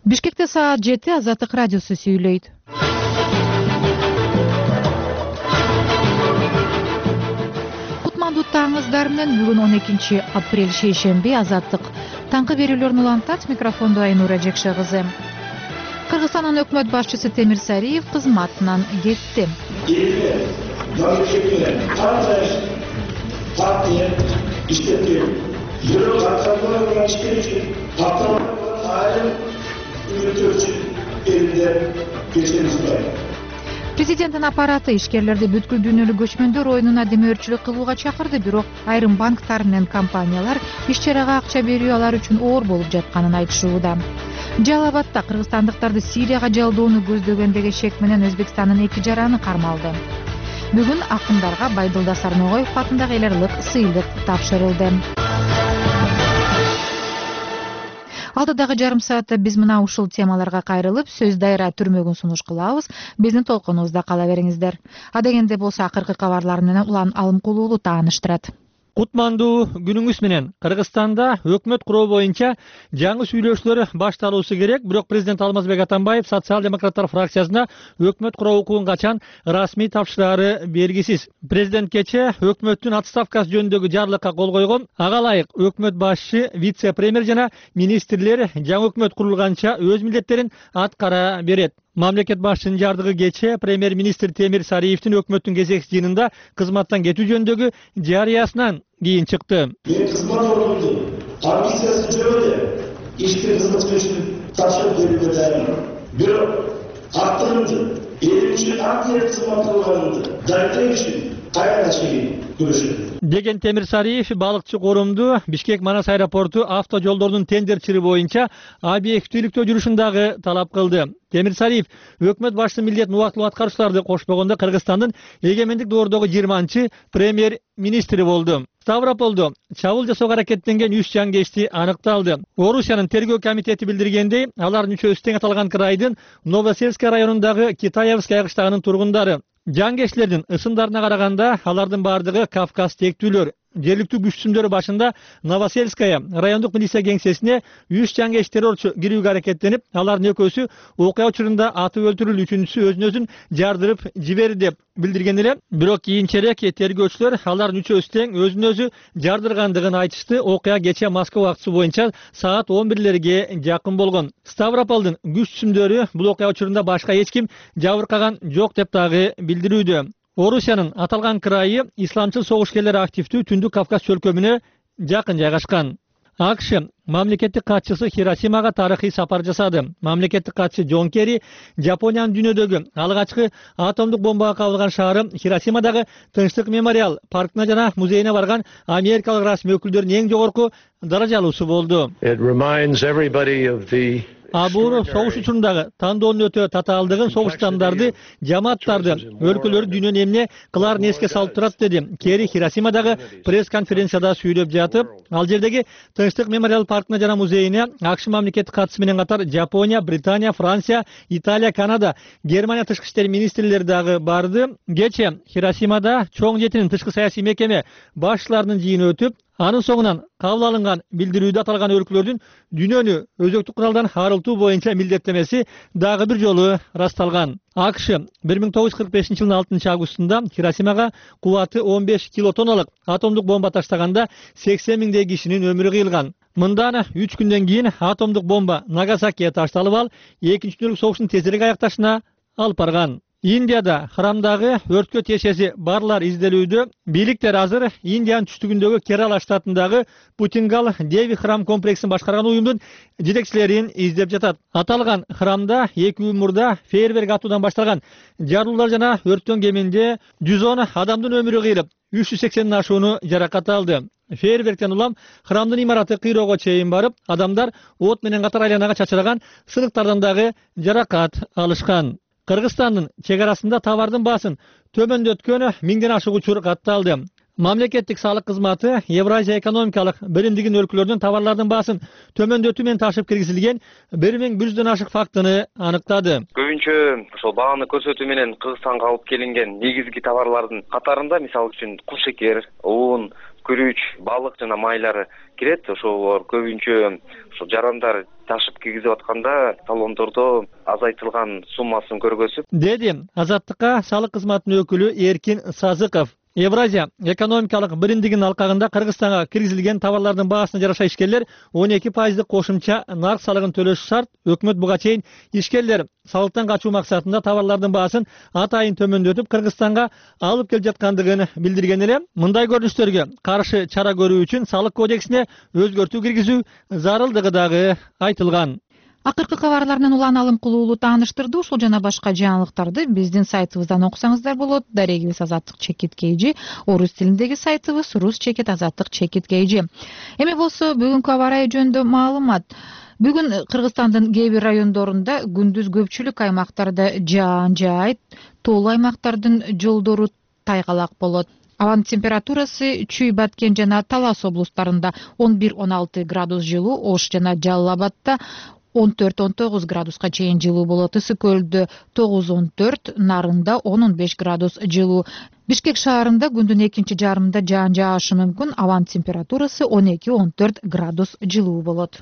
Бишкекте саат 7 Азаттык радиосу сүйлөйт. Кутмандуу таңыздар менен бүгүн 12 апрель шейшемби Азаттык таңкы берүүлөрүн улантат. Микрофондо Айнура Жекше кызы. Кыргызстандын өкмөт башчысы Темир Сариев кызматынан кетти. Президенттин аппараты ишкерлерди бүткүл дүйнөлүк көчмөндөр оюнуна демөөрчүлүк кылууга чакырды, бирок айрым банктар менен компаниялар иш-чарага акча берүү алар үчүн оор болуп жатканын айтышууда. Жалал Абадта кыргызстандыктарды Сирияга жалдоону көздөгөндөгү шек менен Өзбекстандын 2 жараны кармалды. Бүгүн акындарга Байдылда Сарногоев атындагы эл аралык сыйлык тапшырылды. Алдыдагы жарым саатта биз мына ушул темаларга кайрылып, сөз дайра түрмөгүн сунуш кылабыз. Биздин толкунубузда кала бериңиздер. Адегенде болсо акыркы кабарлар менен Улан Алымкулуулу тааныштырат. Кутмандуу күнүңүз менен. Кыргызстанда өкмөт куруу боюнча жаңы сүйлөшүүлөр башталуусу керек, бирок президент Алмазбек Атамбаев социал-демократтар фракциясына өкмөт куруу укугун качан расмий тапшырары белгисиз. Президент кечээ өкмөттүн отставкасы жөнүндөгү жарлыкка кол койгон. Ага ылайык өкмөт башчы, вице-премьер жана министрлер жаңы өкмөт курулганча өз милдеттерин аткара берет. Мамлекет башчынын жардыгы кечээ премьер-министр Темир Сариевдин өкмөттүн кезекчи жыйынында кызматтан кетүү жөнүндөгү жарыясынан кийин чыкты. Мен кызмат орнумдун амбициясы жөнүндө ишке кызмат үчүн тапшырып берүүгө даярмын. Бирок актырымды, эл үчүн акырет кызмат кылганымды дайындоо үчүн кайра чейин күрөшөм. Деген Темир Сариев балыкчы корумду Бишкек-Манас аэропорту авто жолдордун тендерчилиги боюнча объективдүүлүктө жүрүшүн дагы талап кылды. Темир Сариев өкмөт башчысынын милдетин убактылуу аткаруучуларды кошпогондо Кыргызстандын эгемендик доордогу 20-чы премьер-министри болду. Ставрополдо чабуул жасоого аракеттенген 3 жангечти аныкталды. Орусиянын тергөө комитети билдиргендей, алардын үчөөсү тең аталган крайдын Новосельская районундагы Китаевская кыштагынын тургундары. Жангечтердин ысымдарына караганда алардын бардыгы Кавказ тектүүлөр. Жергиликтүү күчтүмдөрү башында Новосельская райондук милиция кеңсесине 3 жангеч террорчу кирүүгө аракеттенип, алардын экөөсү окуя учурунда атып өлтүрүлүп, үчүнчүсү өзүн жардырып жиберди деп билдирген эле. Бирок кийинчерээк тергөөчүлөр алардын үчөөсү тең өзүн жардыргандыгын айтышты. Окуя кечээ Москва убактысы боюнча саат 11-лерге жакын болгон. Ставрополдун күчтүмдөрү бул окуя учурунда башка эч ким жабыркаган жок деп дагы билдирүүдө. Орусиянын аталган крайы исламчыл согушкерлер активдүү Түндүк Кавказ чөлкөмүнө жакын жайгашкан. АКШ мамлекеттик катчысы Хиросимага тарыхый сапар жасады. Мамлекеттик катчы Джон Керри Жапониянын дүйнөдөгү алгачкы атомдук бомбага кабылган шаары Хиросимадагы Тынчтык мемориал паркына жана музейине барган америкалык расмий өкүлдөрүнүн эң жогорку даражалуусу болду. Абур согуш учурундагы тандоонун өтө татаалдыгын, согуштандарды, жамааттарды, өлкөлөрдү дүйнөнүн эмне кыларын эске салып турат, деди. Керри Хиросимадагы пресс-конференцияда сүйлөп жатып, ал жердеги Тынчтык мемориал паркына жана музейине АКШ мамлекеттик катчысы менен катар Жапония, Британия, Франция, Италия, Канада, Германия тышкы иштер министрлери дагы барды. Кечээ Хиросимада чоң жетинин тышкы саясий мекеме башчыларынын жыйыны өтүп, анын соңунан кабыл алынган билдирүүдө аталган өлкөлөрдүн дүйнөнү өзөктүк куралдан арылтуу боюнча милдеттемеси дагы бир жолу расталган. АКШ 1945-жылдын 6-августунда Хиросимага кубаты 15 килотонналык атомдук бомба таштаганда 80 миңдей кишинин өмүрү кыйылган. Мындан 3 күндөн кийин атомдук бомба Нагасакиге ташталып, ал 2-нчы дүйнөлүк согуштун тезирээк аякташына алып барган. Индияда храмдагы өрткө тиешеси барлар изделүүдө. Бийликтер азыр Индиянын түштүгүндөгү Керала штатындагы Путингал Деви храм комплексин башкарган уюмдун жетекчилерин издеп жатат. Аталган храмда 2 мурда фейерверк атуудан башталган жарылуулар жана өрттөн кеминде 110 адамдын өмүрү кыйылып, 380 ашууну жаракат алды. Фейерверктен улам храмдын имараты кыйроого чейин барып, адамдар от менен катар айланага чачыраган сыныктардан дагы жаракат алышкан. Кыргызстандын чек арасында товардын баасын төмөндөткөн 1000ден ашык учур катталды. Мамлекеттик салык кызматы Евразия экономикалык биримдигинин өлкөлөрдүн товарлардын баасын төмөндөтүү менен ташып киргизилген 1100дөн ашык фактыны аныктады. Көбүнчө ошол бааны көрсөтүү менен Кыргызстанга алып келинген негизги товарлардын катарында мисалы үчүн кул шекер, un, күрүч, балык жана майлары кирет. Ошолор көбүнчө ошо жарандар ташып кийгизип атканда талондордо азайтылган суммасын көргөзүп, деди Азаттыкка салык кызматынын өкүлү Эркин Сазыков. Евразия экономикалык биримдигинин алкагында Кыргызстанга киргизилген товарлардын баасына жараша ишкерлер 12% кошумча нарк салыгын төлөшү шарт. Өкмөт буга чейин ишкерлер салыктан качуу максатында товарлардын баасын атайын төмөндөтүп Кыргызстанга алып келип жаткандыгын билдирген эле. Мындай көрүнүштөргө каршы чара көрүү үчүн салык кодексине өзгөртүү киргизүү зарылдыгы дагы айтылган. Акыркы кабарларынан улан алым кылуулуу тааныштырды. Ушул жана башка жаңылыктарды биздин сайтыбыздан окусаңыздар болот. Дарегибиз azatlyk.kg, орус тилиндеги сайтыбыз rus-azatlyk.kg. Эми болсо бүгүнкү аба ырайы жөнүндө маалымат. Бүгүн Кыргызстандын кээ бир райондорунда күндүз көпчүлүк аймактарда жаан жаайт, тоолуу аймактардын жолдору тайгалак болот. Абанын температурасы Чүй, Баткен жана Талас облустарында 11-16 градус жылуу, Ош жана Жалал Абадта 14-19 градуска чейин жылуу болот. Ысык көлдө 9-14, Нарында 10-15 градус жылуу. Бишкек шаарында күндүн экинчи жарымында жаан жаашы мүмкүн. Абанын температурасы 12-14 градус жылуу болот.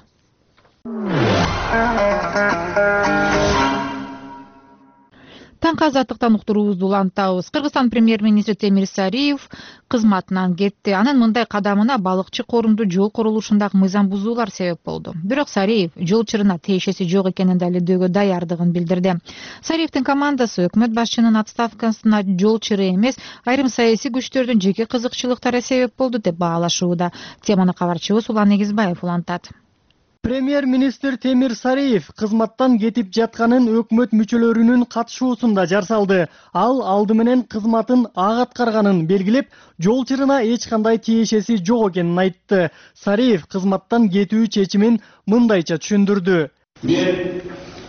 Таңкы азаттыктан уктуруубузду улантабыз. Кыргызстан премьер-министри Темир Сариев кызматынан кетти. Анын мындай кадамына балыкчы корумду жол курулушундагы мыйзам бузуулар себеп болду. Бирок Сариев жол чырына тиешеси жок экенин далилдөөгө даярдыгын билдирди. Сариевдин командасы өкмөт башчынын отставкасына жол чыры эмес, айрым саясий күчтөрдүн жеке кызыкчылыктары себеп болду деп баалашууда. Теманы кабарчыбыз Улан Эгизбаев улантат. Премьер-министр Темир Сариев кызматтан кетип жатканын өкмөт мүчөлөрүнүн катышуусунда жар салды. Ал алды менен кызматын ак аткарганын белгилеп, жол чырына эч кандай тиешеси жок экенин айтты. Сариев кызматтан кетүү чечимин мындайча түшүндүрдү. Мен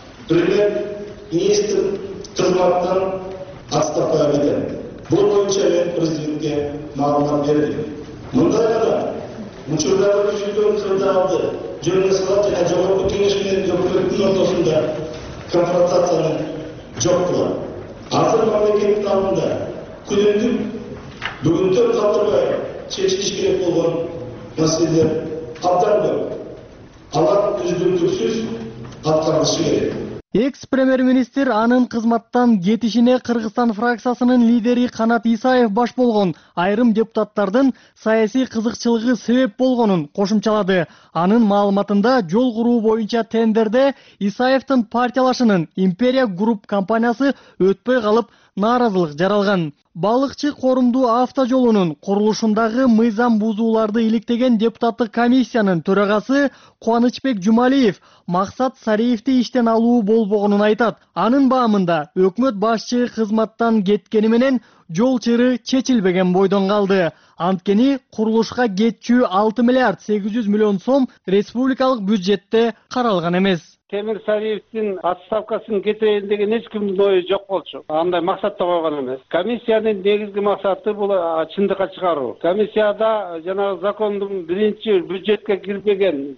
премьер-министр кызматтан отставкага кетем. Бул боюнча мен президентке маалымат бердим. Мындай гана учурдагы түзүлгөн кырдаалды жөнүндө салат жана жогорку кеңеш менен өкмөттүн ортосунда конфронтацияны жок кылат. Азыр мамлекеттин алдында күнүмдүк бүгүндөн калтырбай чечилиш керек болгон маселелер абдан көп. Алар үздүктүксүз аткарылышы керек. Экс-премьер-министр анын кызматтан кетишине Кыргызстан фракциясынын лидери Канат Исаев баш болгон айрым депутаттардын саясий кызыкчылыгы себеп болгонун кошумчалады. Анын маалыматында жол куруу боюнча тендерде Исаевдин партиялашынын Империя Групп компаниясы өтпөй калып нааразылык жаралган. Балыкчы корумдуу автожолунун курулушундагы мыйзам бузууларды иликтеген депутаттык комиссиянын төрагасы Кубанычбек Жумалиев максат Сариевди иштен алуу болбогонун айтат. Анын баамында өкмөт башчы кызматтан кеткени менен жол чыры чечилбеген бойдон калды. Анткени курулушка кетчү 6 миллиард 800 миллион сом республикалык бюджетте каралган эмес. Темир Сариевдин отставкасын кетирейин деген эч кимдин ою жок болчу. Андай максатта койгон эмес. Комиссиянын негизги максаты бул чындыкка чыгаруу. Комиссияда жанагы закондун биринчи бюджетке кирбеген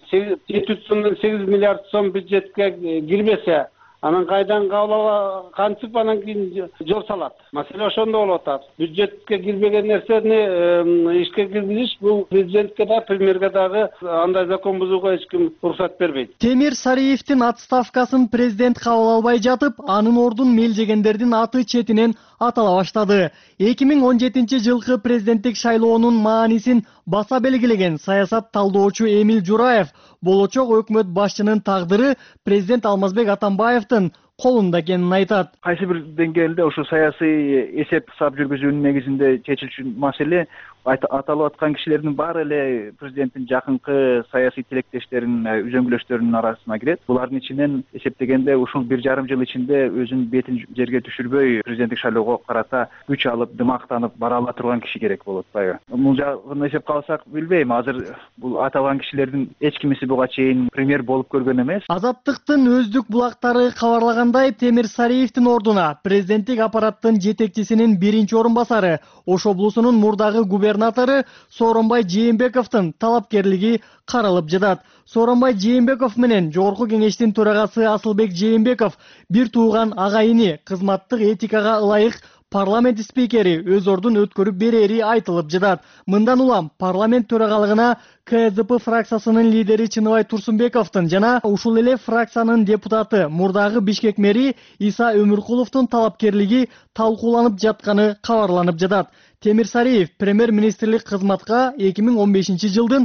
8 миллиард сом бюджетке кирбесе, анан кайдан кабыл кантип анан кийин жол салат. Маселе ошондо болуп атат. Бюджетке кирбеген нерсени ишке киргизиш бул президентке да, премьерге дагы андай закон бузууга эч ким уруксат бербейт. Темир Сариевдин отставкасын президент кабыл албай жатып, анын ордун мелжегендердин аты четинен атала баштады. 2017 жылкы президенттик шайлоонун маанисин баса белгилеген саясат талдоочу Эмил Жураев болочок өкмөт башчынын тагдыры президент Алмазбек Атамбаевдин колунда экенин айтат. Кайсы бир деңгээлде ушу саясий эсеп сап жүргүзүүнүн негизинде чечилчү маселе аталып аткан кишилердин баары эле президенттин жакынкы саясий тилектештеринин, үзөңгүлөштөрүнүн арасына кирет. Булардын ичинен эсептегенде ушул 1 жарым жыл ичинде өзүнүн бетин жерге түшүрбөй президенттик шайлоого карата күч алып, дымактанып бара ала турган киши керек болот атпайбы. Бул жагын эсепке алсак билбейм, азыр бул аталган кишилердин эч кимиси буга чейин премьер болуп көргөн эмес. Азаттыктын өздүк булактары кабарлагандай, Темир Сариевдин ордуна президенттик аппараттын жетекчисинин биринчи орун басары, Ош облусунун мурдагы губернатору Сооронбай Жээнбековдун талапкерлиги каралып жатат. Сооронбай Жээнбеков менен жогорку кеңештин төрагасы Асылбек Жээнбеков бир тууган агайыны, кызматтык этикага ылайык парламент спикери өз ордун өткөрүп берери айтылып жатат. Мындан улам парламент төрагалыгына КСДП фракциясынын лидери Чыныбай Турсунбековдун жана ушул эле фракциянын депутаты мурдагы Бишкек мэри Иса Өмүркуловдун талапкерлиги талкууланып жатканы кабарланып жатат. Темир Сариев премьер-министрлик кызматка 2015 жылдын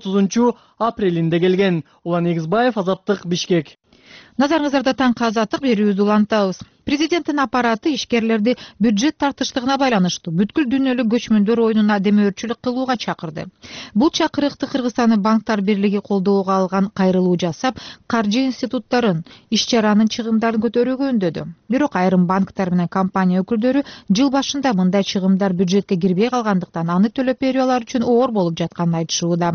30 апрелинде келген. Улан Эгизбаев, Азаттык, Бишкек. Назарыңыздарда таңкы азаттык берүүбүздү улантабыз. Президенттин аппараты ишкерлерди бюджет тартыштыгына байланыштуу бүткүл дүйнөлүк көчмөндөр оюнуна демөөрчүлүк кылууга чакырды. Бул чакырыкты Кыргызстандын банктар бирлиги колдоого алган кайрылуу жасап, каржы институттарын иш-чаранын чыгымдарын көтөрүүгө үндөдү. Бирок айрым банктар менен компания өкүлдөрү жыл башында мындай чыгымдар бюджетке кирбей калгандыктан аны төлөп берүү алар үчүн оор болуп жатканын айтышууда.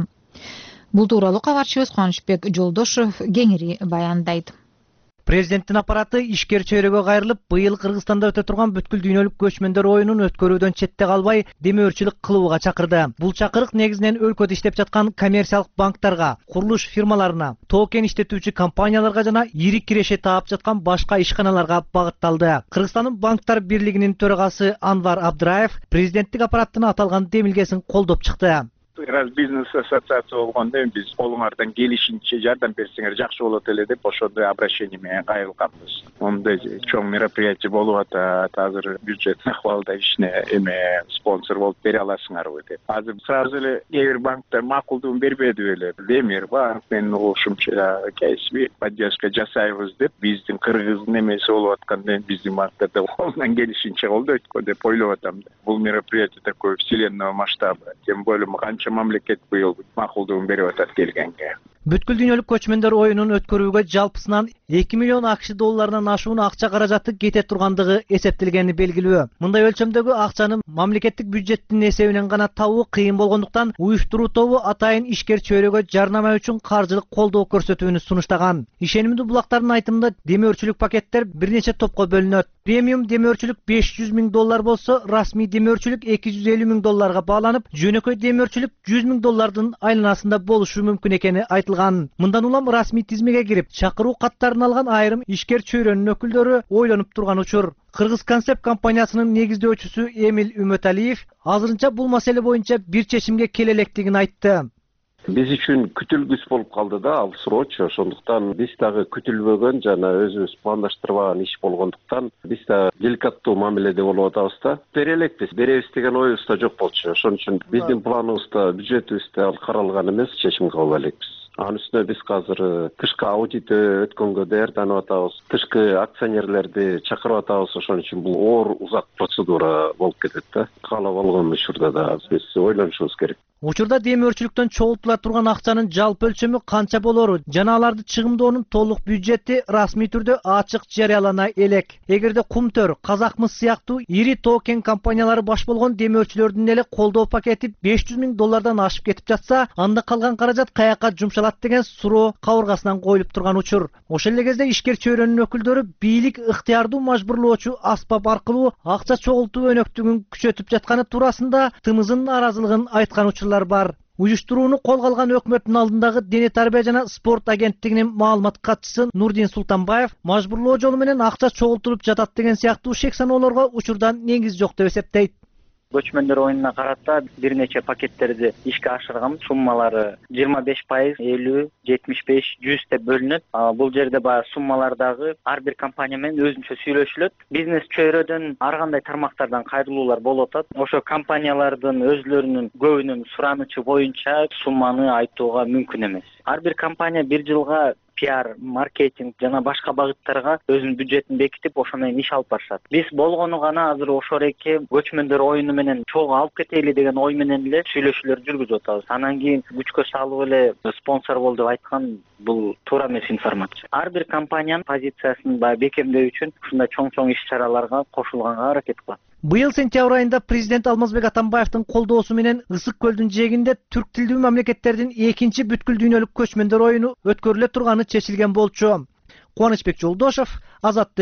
Бул тууралуу кабарчыбыз Кубанычбек Жолдошов кеңири баяндайт. Президенттин аппараты ишкер чөйрөгө кайрылып, быйыл Кыргызстанда өтө турган бүткүл дүйнөлүк көчмөндөр оюнун өткөрүүдөн четте калбай, демөөрчүлүк кылууга чакырды. Бул чакырык негизинен өлкөдө иштеп жаткан коммерциялык банктарга, курулуш фирмаларына, токен иштетүүчү компанияларга жана ири киреше таап жаткан башка ишканаларга багытталды. Кыргызстандын банктар бирлигинин төрагасы Анвар Абдраев президенттик аппараттын аталган демилгесин колдоп чыкты. Раз бизнес ассоциация болгондо биз колуңардан келишинче жардам берсеңер жакшы болот эле деп ошондой обращение менен кайрылганбыз. Ондай чоң мероприятие болуп атат. Азыр бюджет акыбалда ишине спонсор болуп бере аласыңарбы деп. Азыр сразу эле кээ бир банктар макулдугун бербеди беле. Демир банк менен ушунча кесиби поддержка жасайбыз деп биздин кыргыздын эмеси болуп атканда биздин банктарда колунан келишинче колдойт го деп ойлоп атам. Бул мероприятие такой вселенного масштаба. Тем более мамлекет быйыл макулдугун берип атат келгенге. Бүткүл дүйнөлүк көчмөндөр оюнун өткөрүүгө жалпысынан 2 миллион акш долларынан ашуун акча каражаты кете тургандыгы эсептелгени белгилүү. Мындай өлчөмдөгү акчаны мамлекеттик бюджеттин эсебинен гана табуу кыйын болгондуктан уюштуруу тобу атайын ишкер чөйрөгө жарнама үчүн каржылык колдоо көрсөтүүнү сунуштаган. Ишенимдүү булактардын айтымында демөөрчүлүк пакеттер бир нече топко бөлүнөт. Премиум демөөрчүлүк 500 000 доллар болсо, расмий демөөрчүлүк 250 000 долларга бааланып, жөнөкөй демөөрчүлүк 100 000 доллардын айланасында болушу мүмкүн экени айтылган. Мындан улам расмий тизмеге кирип, чакыруу каттарын алган айрым ишкер чөйрөнүн өкүлдөрү ойлонуп турган учур. Кыргыз концепт компаниясынын негиздөөчүсү Эмил Үмөталиев азырынча бул маселе боюнча бир чечимге келе электигин айтты. Биз үчүн күтүлгүс болуп калды да, ал срочу. Ошондуктан биз дагы күтүлбөгөн жана өзүбүз пландаштырбаган иш болгондуктан биз да деликаттуу мамиледе болуп атабыз да. Бере элекпиз, беребиз деген оюбузда жок болчу. Ошон үчүн биздин планыбызда, бюджетибизде ал каралган эмес, чечим кабыл элекпиз. Анын үстүнө биз азыр тышкы аудит өткөнгө даярданып атабыз. Тышкы акционерлерди чакырып атабыз. Ошон үчүн бул оор узак процедура болуп кетет да. Каалап болгон учурда да биз ойлонушубуз керек. Учурда демөөрчүлүктөн чогултула турган акчанын жалпы өлчөмү канча болору жана аларды чыгымдоонун толук бюджети расмий түрдө ачык жарыялана элек. Эгерде Кумтөр, Казакмыс сыяктуу ири токен компаниялары баш болгон демөөрчүлөрдүн эле колдоо пакети 500 000 доллардан ашып кетип жатса, анда калган каражат каяка жумшалат деген суроо кабыргасынан коюлуп турган учур. Ошол эле кезде ишкер чөйрөнүн өкүлдөрү бийлик ыктыярдуу мажбурлоочу аспап аркылуу акча чогултуу өнөктүгүн күчөтүп жатканы туурасында тымызын наразылыгын айткан учурлар бар. Уюштурууну колго алган өкмөттүн алдындагы Дене тарбия жана спорт агенттигинин маалымат катчысы Нурдин Султанбаев мажбурлоо жолу менен акча чогултулуп жатат деген сыяктуу шек саноолорго учурдан негиз жок деп эсептейт. Көчмөндөр оюнуна карата бир нече пакеттерди ишке ашырган, суммалары 25%, 50%, 75%, 100% деп бөлүнөт. Бул жерде баягы суммалардагы ар бир компания менен өзүнчө сүйлөшүлөт. Бизнес чөйрөдөн ар кандай тармактардан кайрылуулар болуп атат. Ошо компаниялардын өзлөрүнүн көбүнүн суранычы боюнча сумманы айтууга мүмкүн эмес. Ар бир компания бир жылга пиар, маркетинг жана башка багыттарга өзүнүн бюджетин бекитип, ошо менен иш алып барышат. Биз болгону гана азыр ошол эки көчмөндөр оюну менен чогуу алып кетели деген ой менен эле сүйлөшүүлөр жүргүзүп атабыз. Анан кийин күчкө салып эле спонсор бол деп айткан бул туура эмес информация. Ар бир компаниянын позициясын бекемдөө үчүн ушундай чоң иш-чараларга кошулганга аракет кылат. Быйыл сентябрь айында президент Алмазбек Атамбаевдин колдоосу менен Ысык көлдүн жээгинде түрк тилдүү мамлекеттердин экинчи бүткүл дүйнөлүк көчмөндөр оюну өткөрүлө турганы чечилген болчу. Кубанычбек Жолдошов, Азаттык,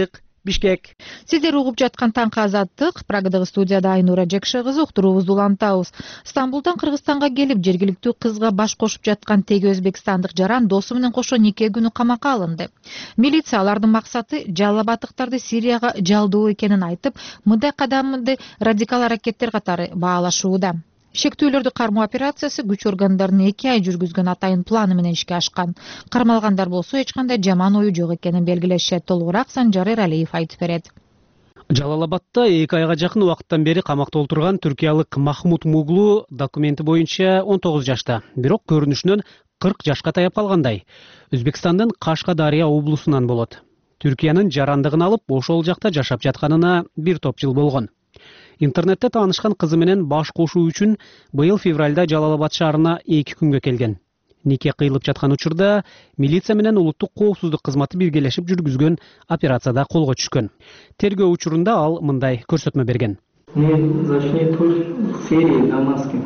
Бишкек. Сиздер угуп жаткан Таңкы Азаттык, Прагадагы студияда Айнура Жекше кызы, уктуруубузду улантабыз. Стамбулдан Кыргызстанга келип, жергиликтүү кызга баш кошуп жаткан теги өзбекстандык жаран досу менен кошо нике күнү камакка алынды. Милиция алардын максаты Жалал Абадтыктарды Сирияга жалдоо экенин айтып, мындай кадамды радикал аракеттер катары баалашууда. Шектүүлөрдү кармоо операциясы күч органдарынын 2 ай жүргүзгөн атайын планы менен ишке ашкан. Кармалгандар болсо эч кандай жаман ою жок экенин белгилешет. Толугураак Санжар Эралиев айтып берет. Жалал Абадта 2 айга жакын убакыттан бери камакта отурган түркиялык Махмут Муглу документи боюнча 19 жашта, бирок көрүнүшүнөн 40 жашка таяп калгандай. Өзбекстандын Кашкадария облусунан болот. Түркиянын жарандыгын алып, ошол жакта жашап жатканына бир топ жыл болгон. Интернетте таанышкан кызы менен баш кошуу үчүн быйыл февралда Жалал Абад шаарына 2 күнгө келген. Нике кыйылып жаткан учурда милиция менен улуттук коопсуздук кызматы биргелешип жүргүзгөн операцияда колго түшкөн. Тергөө учурунда ал мындай көрсөтмө берген. Мы зашли тут в Сирии, Дамаске.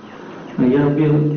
Я был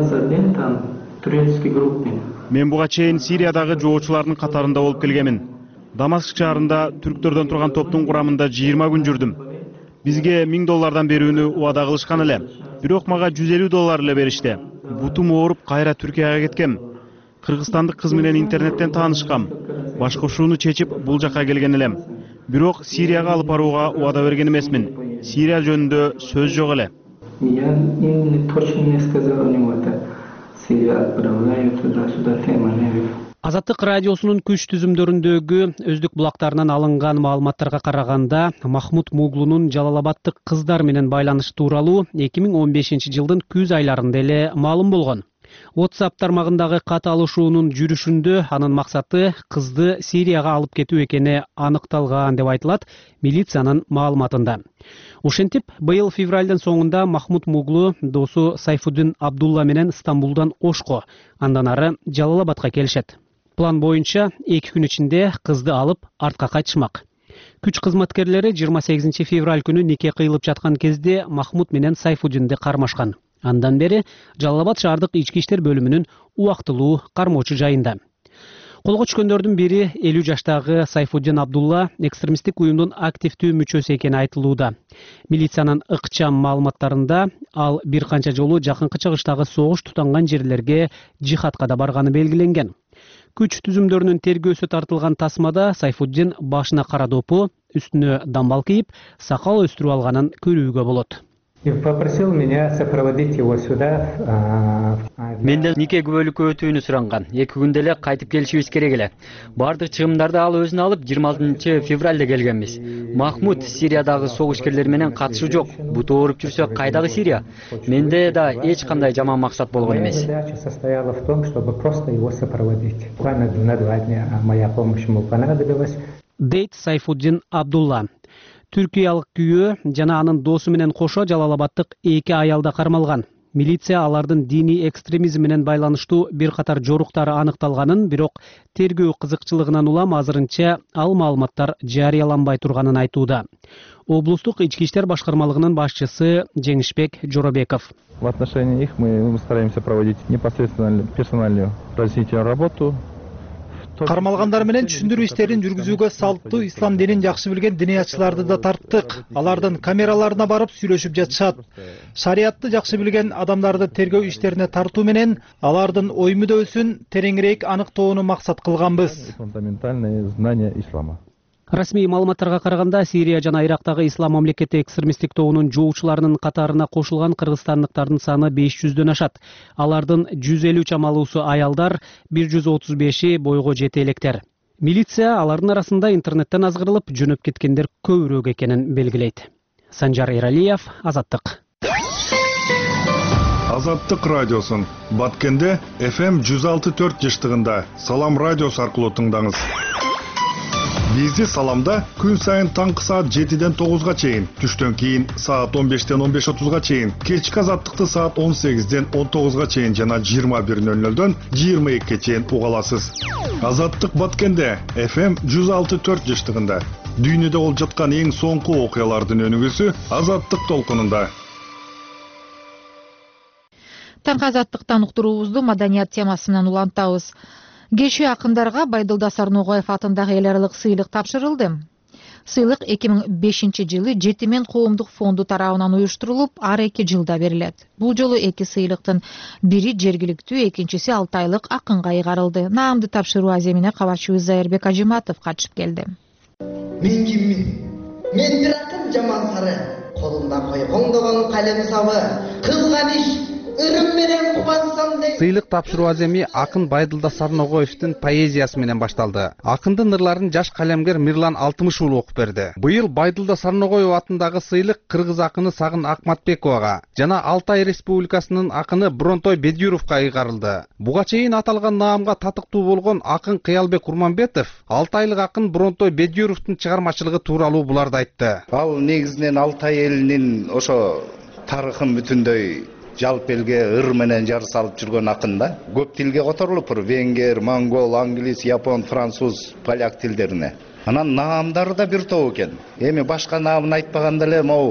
21 там, турецкой группе. Мен буга чейин Сириядагы жоочулардын катарында болуп келгенмин. Дамаск шаарында түрктөрдөн турган топтун курамында 20 күн жүрдүм. Бизге $1000 берүүнү убада кылышкан эле. Бирок мага $150 эле беришти. Бутум ооруп кайра Түркияга кеткем. Кыргызстандык кыз менен интернеттен таанышкам. Баш кошууну чечип бул жака келген элем. Бирок Сирияга алып барууга убада берген эмесмин. Сирия жөнүндө сөз жок эле. Я им точно не сказал ему это. Сирия отправляют туда-сюда, тема не. Азаттык радиосунун күч түзүмдөрүндөгү өздүк булактарынан алынган маалыматтарга караганда, Махмут Муглунун Жалал Абадтык кыздар менен байланышы тууралуу 2015-жылдын күз айларында эле маалым болгон. WhatsApp тармагындагы кат алышуунун жүрүшүндө анын максаты кызды Сирияга алып кетүү экени аныкталган деп айтылат милициянын маалыматында. Ошентип, быйыл февралдын соңунда Махмут Муглу досу Сайфуддин Абдулла менен Стамбулдан Ошко, андан ары Жалал Абадка келишет. План боюнча 2 күн ичинде кызды алып артка кайтышмак. Күч кызматкерлери 28 февраль күнү нике кыйылып жаткан кезде Махмут менен Сайфуддинди кармашкан. Андан бери Жалал Абад шаардык ички иштер бөлүмүнүн убактылуу кармоочу жайында. Колго түшкөндөрдүн бири 50 жаштагы Сайфуддин Абдулла экстремисттик уюмдун активдүү мүчөсү экени айтылууда. Милициянын ыкчам маалыматтарында ал бир канча жолу жакынкы чыгыштагы согуш тутанган жерлерге жихадка да барганы белгиленген. Күч түзүмдөрүнүн тергөөсү тартылган тасмада Сайфуддин башына кара допу, үстүнө дамбал кийип, сакал өстүрүп алганын көрүүгө болот. Попросил меня сопроводить его сюда. Менден нике күбөлүккө өтүүнү суранган. 2 күндө эле кайтып келишибиз керек эле. Бардык чыгымдарды ал өзүнө алып 26 февралда келгенбиз. Махмут Сириядагы согушкерлер менен катышы жок. Буту ооруп жүрсө кайдагы Сирия? Менде да эч кандай жаман максат болгон эмес. Состояла в том, чтобы просто его сопроводить. Буквально на 2 дня моя помощь ему понадобилась. Дейт Сайфуддин Абдулла. Түркиялык күйөө жана анын досу менен кошо Жалал Абадтык 2 аялда кармалган. Милиция алардын диний экстремизм менен байланыштуу бир катар жоруктары аныкталганын, бирок тергөө кызыкчылыгынан улам азырынча ал маалыматтар жарыяланбай турганын айтууда. Облустук ички иштер башкармалыгынын башчысы Жеңишбек Жоробеков. В отношении их мы стараемся проводить непосредственно персональную разъяснительную работу. Кармалгандар менен түшүндүрүү иштерин жүргүзүүгө салттуу ислам динин жакшы билген диниятчыларды да тарттык. Алардын камераларына барып сүйлөшүп жатышат. Шариятты жакшы билген адамдарды тергөө иштерине тартуу менен алардын ой мүдөөсүн тереңирээк аныктоону максат кылганбыз. Фундаментальные знания ислама. Расмий маалыматтарга караганда, Сирия жана Ирактагы ислам мамлекети экстремисттик тобунун жоочуларынын катарына кошулган кыргызстандыктардын саны 500дөн ашат. Алардын 150 чамалуусу аялдар, 135и бойго жете электер. Милиция алардын арасында интернеттен азгырылып жөнөп кеткендер көбүрөөк экенин белгилейт. Санжар Эралиев, Азаттык. Азаттык радиосун Баткенде FM 106.4 жыштыгында Салам радиосу аркылуу тыңдаңыз. Бизди Саламда күн сайын таңкы саат 7ден 9га чейин, түштөн кийин саат 15ден 15:30га чейин, кечки Азаттыкты саат 18ден 19га чейин жана 21:00дөн 22ге чейин уга аласыз. Азаттык Баткенде FM 106.4 жыштыгында дүйнөдө болуп жаткан эң соңку окуялардын өнүгүүсү Азаттык толкунунда. Таңкы Азаттыктан уктуруубузду маданият темасы менен улантабыз. Кечээ акындарга Байдылдас Арногоев атындагы эл аралык сыйлык тапшырылды. Сыйлык 2005-жылы Жетимен коомдук фонду тарабынан уюштурулуп, ар 2 жылда берилет. Бул жолу 2 сыйлыктын бири жергиликтүү, экинчиси Алтайлык акынга ыйгарылды. Наамды тапшыруу аземине кабарчыбыз Зайырбек Ажиматов катышып келди. Мен киммин? Мен бир акын жаман сары, колумда койгоңдогон калем сабы, кылган иш ырым менен кубансам дейт. Сыйлык тапшыруу аземи акын Байдылда Сарногоевдин поэзиясы менен башталды. Акындын ырларын жаш калемгер Мирлан Алтымыш уулу окуп берди. Быйыл Байдылда Сарногоев атындагы сыйлык кыргыз акыны Сагын Акматбековага жана Алтай Республикасынын акыны Бронтой Бедюровго ыйгарылды. Буга чейин аталган наамга татыктуу болгон акын Кыялбек Урманбетов Алтайлык акын Бронтой Бедюровдун чыгармачылыгы тууралуу буларды айтты. Ал негизинен Алтай элинин ошо тарыхын бүтүндөй жалпы элге ыр менен жар салып жүргөн акын да. Көп тилге которулуптур: венгер, монгол, англис, япон, француз, поляк тилдерине. Анан наамдары да бир топ экен. Эми башка наамын айтпаганда эле могу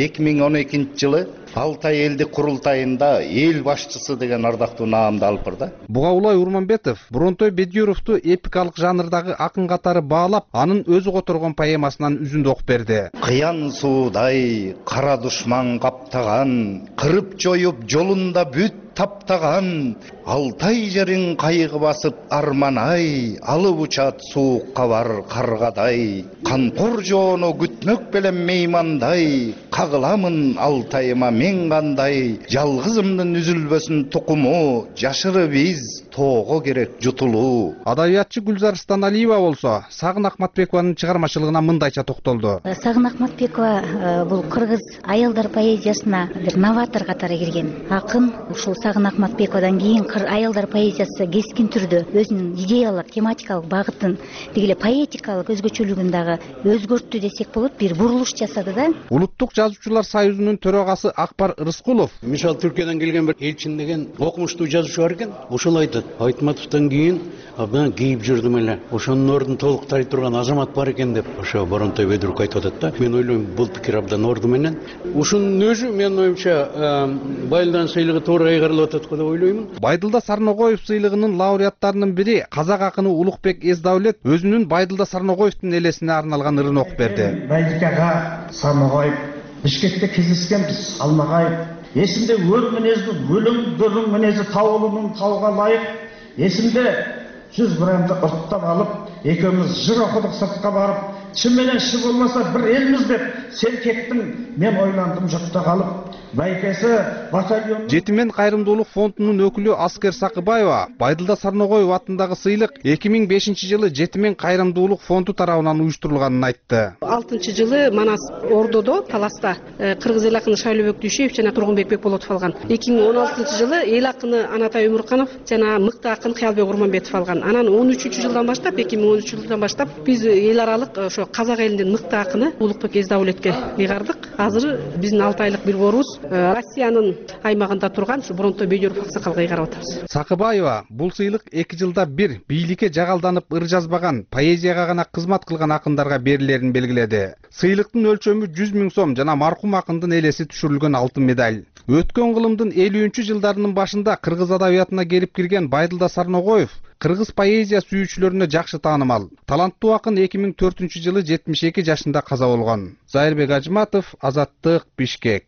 2012-жылы Алтай элдик курултайында эл башчысы деген ардактуу наамды алып да. Буга улай Урманбетов Бронтой Бедюровду эпикалык жанрдагы акын катары баалап, анын өзү которгон поэмасынан үзүндү окуп берди. Кыян суудай кара душман каптаган, кырып жоюп жолунда бүт таптаган, Алтай жерин кайгы басып арман-ай, алып учат суукка бар каргадай, канкор жоону күтмөк белен меймандай, кагыламын Алтайыма мен кандай, жалгызымдын үзүлбөсүн тукуму, жашыры биз тоого керек жутулуу. Адабиятчы Гүлзар Станалиева болсо Сагын Акматбекованын чыгармачылыгына мындайча токтолду. Сагын Акматбекова бул кыргыз аялдар поэзиясына бир новатор катары кирген акын. Ушул Сагын Акматбековадан кийин аялдар поэзиясы кескин түрдө өзүнүн идеялык, тематикалык багытын, дегеле поэтикалык өзгөчөлүгүн дагы өзгөрттү десек болот, бир бурулуш жасады да. Улуттук жазуучулар союзунун төрагасы Акбар Рыскулов: Мисалы Түркиядан келген бир Элчин деген окумуштуу жазуучу бар экен. Ошол айтат: Айтматовдон кийин абдан кейип жүрдүм эле. Ошонун ордун толуктай турган азамат бар экен деп ошо Бронтой Бедюров айтып атат да. Мен ойлойм, бул пикир абдан орду менен. Ушунун өзү менин оюмча Байдылдан сыйлыгы туура ыйгарылып атат го деп ойлоймун. Байдылда Сарногоев сыйлыгынын лауреаттарынын бири казак акыны Улукбек Эздавлет өзүнүн Байдылда Сарногоевдун элесине арналган ырын окуп берди. Байдыкага Сарногоев Бишкекте кездескенбиз, алмагайып. Эсимде өр мүнөздүү өлөңдөрүн мүнөзү таулунун тауга лайык. Эсимде 100 грамды ырттап алып, экөөбүз жыр окудук сыртка барып, чын менен шын болмаса бир элмиз деп, сен кеттиң, мен ойландым журтта калып. Байкеси батальон Жетимен кайрымдуулук фондунун өкүлү Аскер Сакыбаева Байдылда Сарногоев атындагы сыйлык 2005-жылы Жетимен кайрымдуулук фонду тарабынан уюштурулганын айтты. 6-жылы Манас Ордодо, Таласта кыргыз эл акыны Шайлообек Дүйшеев жана Тургунбек Бекболотов алган. 2016-жылы эл акыны Анатай Өмүрканов жана мыкты акын Кыялбек Урманбетов алган. Анан 13-жылдан баштап, 2013-жылдан баштап биз эл аралык ошо казак элинин мыкты акыны Улукбек Эздавлетке ыйгардык. Азыр биздин Алтайлык бир борубуз Россиянын аймагында турган Бронтой Бедюров аксакалга ыйгарып атабыз. Сакыбаева бул сыйлык 2 жылда бир бийликке жагалданып ыр жазбаган, поэзияга гана кызмат кылган акындарга берилерин белгиледи. Сыйлыктын өлчөмү 100 000 сом жана маркум акындын элеси түшүрүлгөн алтын медаль. Өткөн кылымдын 50-жылдарынын башында кыргыз адабиятына келип кирген Байдылда Сарногоев кыргыз поэзия сүйүүчүлөрүнө жакшы таанымал. Таланттуу акын 2004-жылы 72 жашында каза болгон. Зайырбек Ажиматов, Азаттык, Бишкек.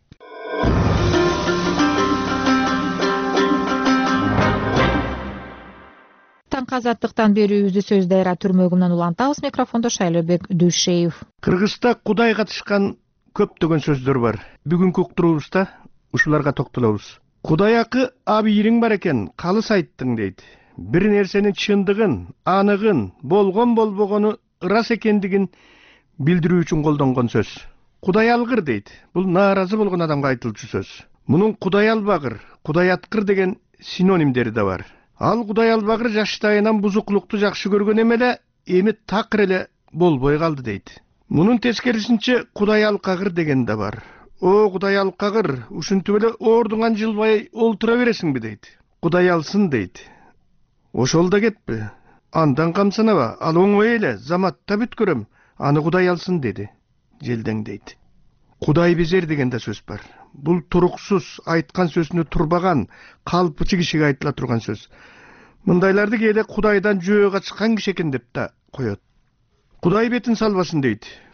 Таңкы Азаттыктан берүүбүздү сөз дайра түрмөгүнөн улантабыз. Микрофондо Шайлообек Дүйшеев. Кыргызда Кудай катышкан көптөгөн сөздөр бар. Бүгүнкү уктуруубузда ушуларга токтолобуз. Кудай акы абийириң бар экен, калыс айттың дейт. Бир нерсенин чындыгын, аныгын, болгон болбогону ырас экендигин билдирүү үчүн колдонгон сөз. Кудай алгыр дейт. Бул нааразы болгон адамга айтылчу сөз. Мунун Кудай албагыр, Кудай аткыр деген синонимдери да бар. Ал Кудай албагыр жаштайынан бузуклукту жакшы көргөн эмеле, эми такыр эле болбой калды дейт. Мунун тескерисинче Кудай алкагыр деген да бар. О, Кудай алкагыр, ушинтип эле ордуңан жылбай олтура бересиңби дейт. Кудай алсын дейт. Ошол да кетпи. Андан камсанаба, ал оңой эле, заматта бүткөрөм, аны Кудай алсын деди. Желдең дейт. Кудай безер деген да сөз бар. Бул туруксуз, айткан сөзүнө турбаган, калпычы кишиге айтыла турган сөз. Мындайларды кээде Кудайдан жөө качкан киши экен деп да коет. Кудай бетин салбасын дейт.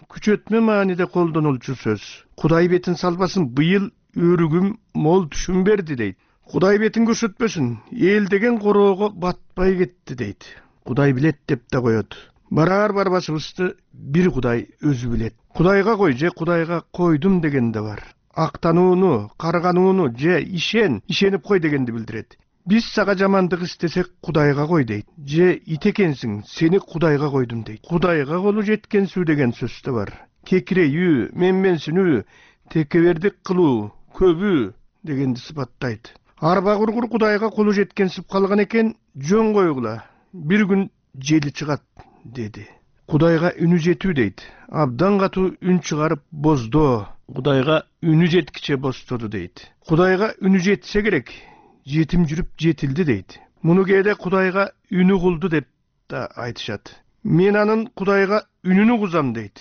күчөтмө мааниде колдонулчу сөз. Кудай бетин салбасын, быйыл өрүгүм мол түшүм берди дейт. Кудай бетин көрсөтпөсүн, эл деген короого батпай кетти дейт. Кудай билет деп да коет. Барар барбашыбызды бир Кудай өзү билет. Кудайга кой же Кудайга койдум деген да бар. Актанууну, карганууну же ишенип кой дегенди билдирет. Биз сага жамандык истесек Кудайга кой дейт. Же ит экенсиң, сени Кудайга койдум дейт. Кудайга колу жеткенсүү деген сөз да бар. Кекирейүү, менменсинүү, текебердик кылуу, көбүү дегенди сыпаттайт. Арба кургур Кудайга колу жеткенсип калган экен, жөн койгула. Бир күн жели чыгат деди. Кудайга үнү жетүү дейт. Абдан катуу үн чыгарып боздо. Кудайга үнү жеткиче бостоду дейт. Кудайга үнү жетсе керек, жетим жүрүп жетилди дейт. Муну кээде Кудайга үнү кулду деп да айтышат. Мен анын Кудайга үнүнү кузам дейт.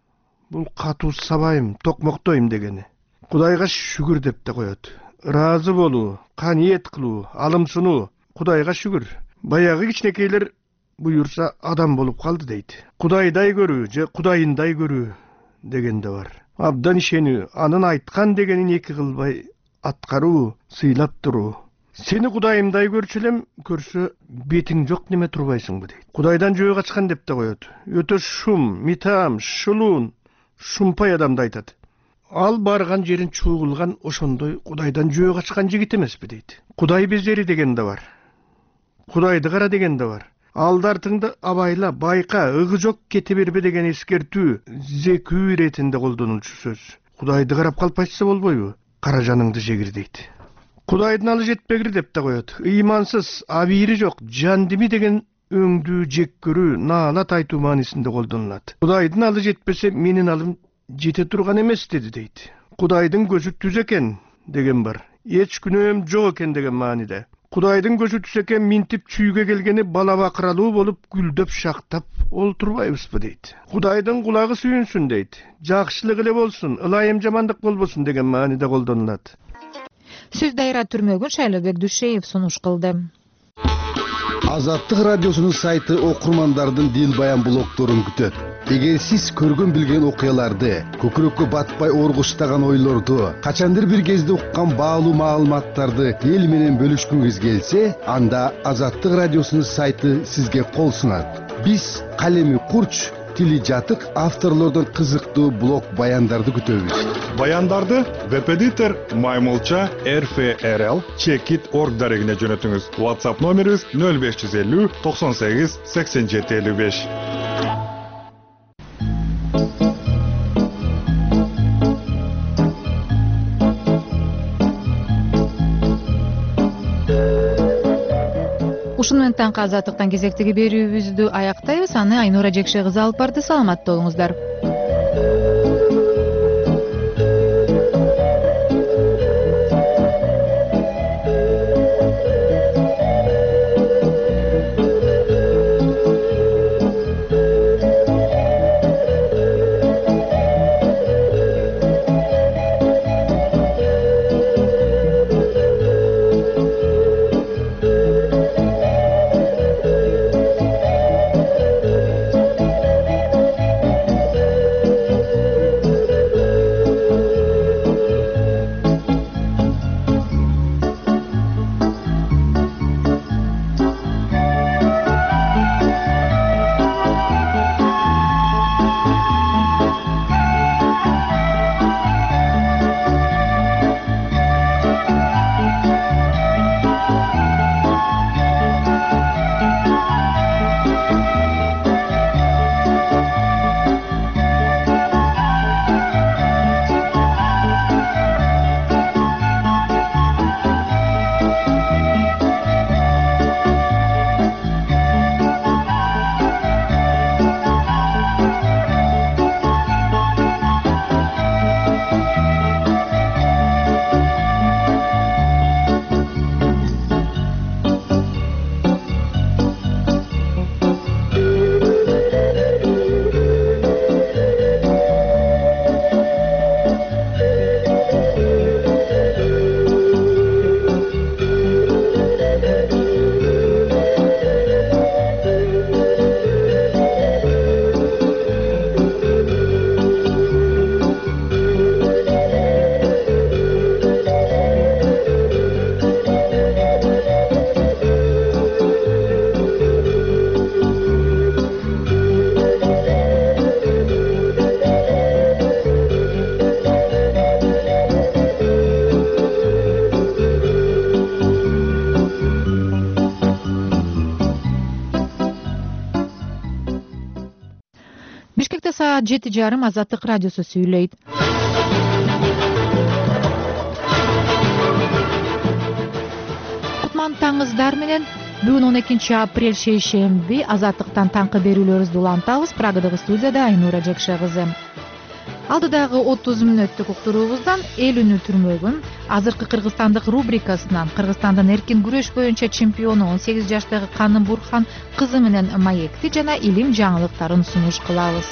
Бул катуу сабайым, токмоктойм дегени. Кудайга шүгүр деп да коет. Ыраазы болуу, каниет кылуу, алымсынуу. Кудайга шүгүр. Баягы кичинекейлер буюрса адам болуп калды дейт. Кудайдай көрүү же Кудайындай көрүү деген да бар. Абдан ишенүү, анын айткан дегенин эки кылбай аткаруу, сыйлап туруу. Сени Кудайымдай көрчү элем, көрсө бетиң жок неме турбайсыңбы дейт. Кудайдан жөө качкан деп да коет. Өтө шум, митам, шулуун, шумпай адамды айтат. Ал барган жерин чуугулган ошондой Кудайдан жөө качкан жигит эмеспи дейт. Кудай безери деген да бар. Кудайды кара деген да бар. Алдартыңды абайла, байка, ыгы жок кете бербе деген эскертүү, зекүү иретинде колдонулчу сөз. Кудайды карап калпайчса болбойбу? Кара жаныңды жегир дейт. Кудайдын алы жетпегир деп да коет. Ыймансыз, абийири жок, жандими деген өңдүү жек көрүү, наалат айтуу маанисинде колдонулат. Кудайдын алы жетпесе, менин алым жете турган эмес деди дейт. Кудайдын көзү түз экен деген бар. Эч күнөөм жок экен деген мааниде. Кудайдын көзү түз экен, минтип чүйгө келгени бала бакыралуу болуп гүлдөп шактап олтурбайбызбы дейт. Кудайдын кулагы сүйүнсүн дейт. Жакшылык эле болсун, ылайым жамандык болбосун деген мааниде колдонулат. Сөз дайра түрмөгүн Шайлообек Дүйшеев сунуш кылды. Азаттык радиосунун сайты окурмандардын дил баян блогдорун күтөт. Эгер сиз көргөн билген окуяларды, көкүрөккө батпай оргуштаган ойлорду, качандыр бир кезде уккан баалуу маалыматтарды эл менен бөлүшкүңүз келсе, анда Азаттык радиосунун сайты сизге кол сунат. Биз калеми курч, тили жатык авторлордон кызыктуу блог баяндарды күтөбүз. Баяндарды веб-эдитор Маймылча RFRL Checkit.org дарегине жөнөтүңүз. WhatsApp номерибиз 0550 98 87 55. Ушуну менен таңкы азаттыктан кезектеги берүүбүздү аяктайбыз. Аны Айнура Жекше кызы алып барды. Саламатта болуңуздар. Бишкекте саат 7:30 Азаттык радиосу сүйлөйт. Кутман таңыздар менен бүгүн 12 апрель шейшемби Азаттыктан таңкы берүүлөрүбүздү улантабыз. Прагадагы студияда Айнура Жекше кызы. Алдыдагы 30 мүнөттүк уктуруубуздан эл үнү түрмөгүн азыркы кыргызстандык рубрикасынан Кыргызстандын эркин күрөш боюнча чемпиону 18 жаштагы Каным Бурхан кызы менен маекти жана илим жаңылыктарын сунуш кылабыз.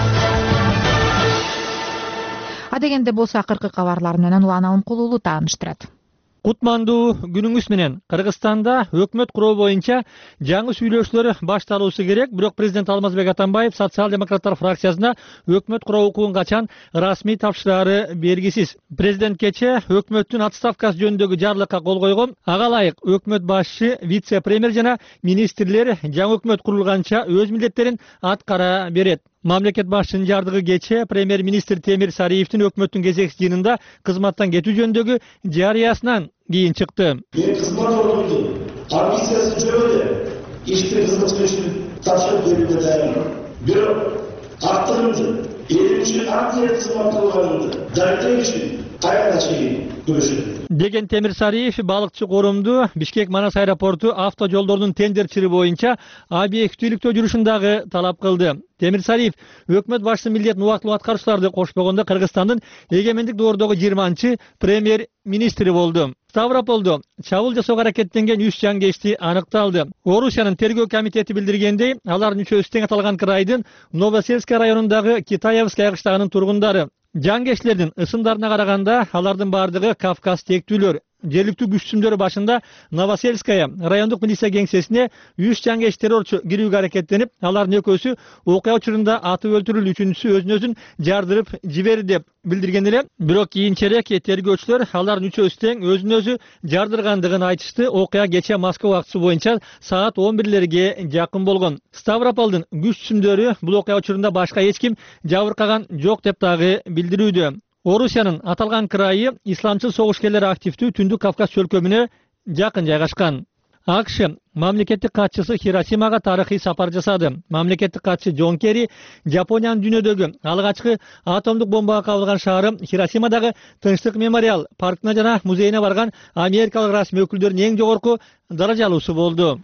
Адегенде болсо акыркы кабарлар менен Улан Алымкулуулу тааныштырат. Кутмандуу күнүңүз менен. Кыргызстанда өкмөт куруу боюнча жаңы сүйлөшүүлөр башталуусу керек, бирок президент Алмазбек Атамбаев социал-демократтар фракциясына өкмөт куруу укугун качан расмий тапшырары белгисиз. Президент кече өкмөттүн отставкасы жөнүндөгү жарлыкка кол койгон. Ага ылайык өкмөт башчы, вице-премьер жана министрлер жаңы өкмөт курулганча өз милдеттерин аткара берет. Мамлекет башчынын жардыгы кече премьер-министр Темир Сариевдин өкмөттүн кезекчи жыйынында кызматтан кетүү жөнүндөгү жарыясынан кийин чыкты. Мен кызмат ордумдун амбициясы жок эле. Ишти кызмат үчүн тапшырып берүүгө даярмын. Бирок актыгымды, элим үчүн акырет кызмат кылганымды дайындоо үчүн кайра чейин күрөшөм. Деген Темир Сариев балыкчы корумду Бишкек Манас аэропорту авто жолдордун тендерчири боюнча объективдүүлүктө жүрүшүн дагы талап кылды. Темир Сариев өкмөт башчысынын милдетин убактылуу аткаруучуларды кошпогондо Кыргызстандын эгемендик доордогу 20-чы премьер-министри болду. Ставрополдо чабуул жасоого аракеттенген 3 жангечти аныкталды. Орусиянын тергөө комитети билдиргендей, алардын үчөөсү тең аталган крайдын Новосельская районундагы Китаевская кыштагынын тургундары. Жангечтердин ысымдарына караганда алардын бардыгы Кавказ тектүүлөр. Жергиликтүү күчтүмдөр башында Новосельская райондук милиция кеңсесине 3 жангеч террорчу кирүүгө аракеттенип, алардын экөөсү окуя учурунда атып өлтүрүлүп, үчүнчүсү өзүн жардырып жиберди деп билдирген эле. Бирок кийинчерээк тергөөчүлөр алардын үчөөсү тең өзүн өзү жардыргандыгын айтышты. Окуя кече Москва убактысы боюнча саат 11-лерге жакын болгон. Ставрополдун күчтүмдөрү бул окуя учурунда башка эч ким жабыркаган жок деп дагы билдирүүдө. Орусиянын аталган крайы исламчыл согушкерлер активдүү Түндүк Кавказ чөлкөмүнө жакын жайгашкан. АКШ мамлекеттик катчысы Хиросимага тарыхый сапар жасады. Мамлекеттик катчы Джон Керри Жапониянын дүйнөдөгү алгачкы атомдук бомбага кабылган шаары Хиросимадагы Тынчтык мемориал паркына жана музейине барган америкалык расмий өкүлдөрүнүн эң жогорку даражалуусу болду.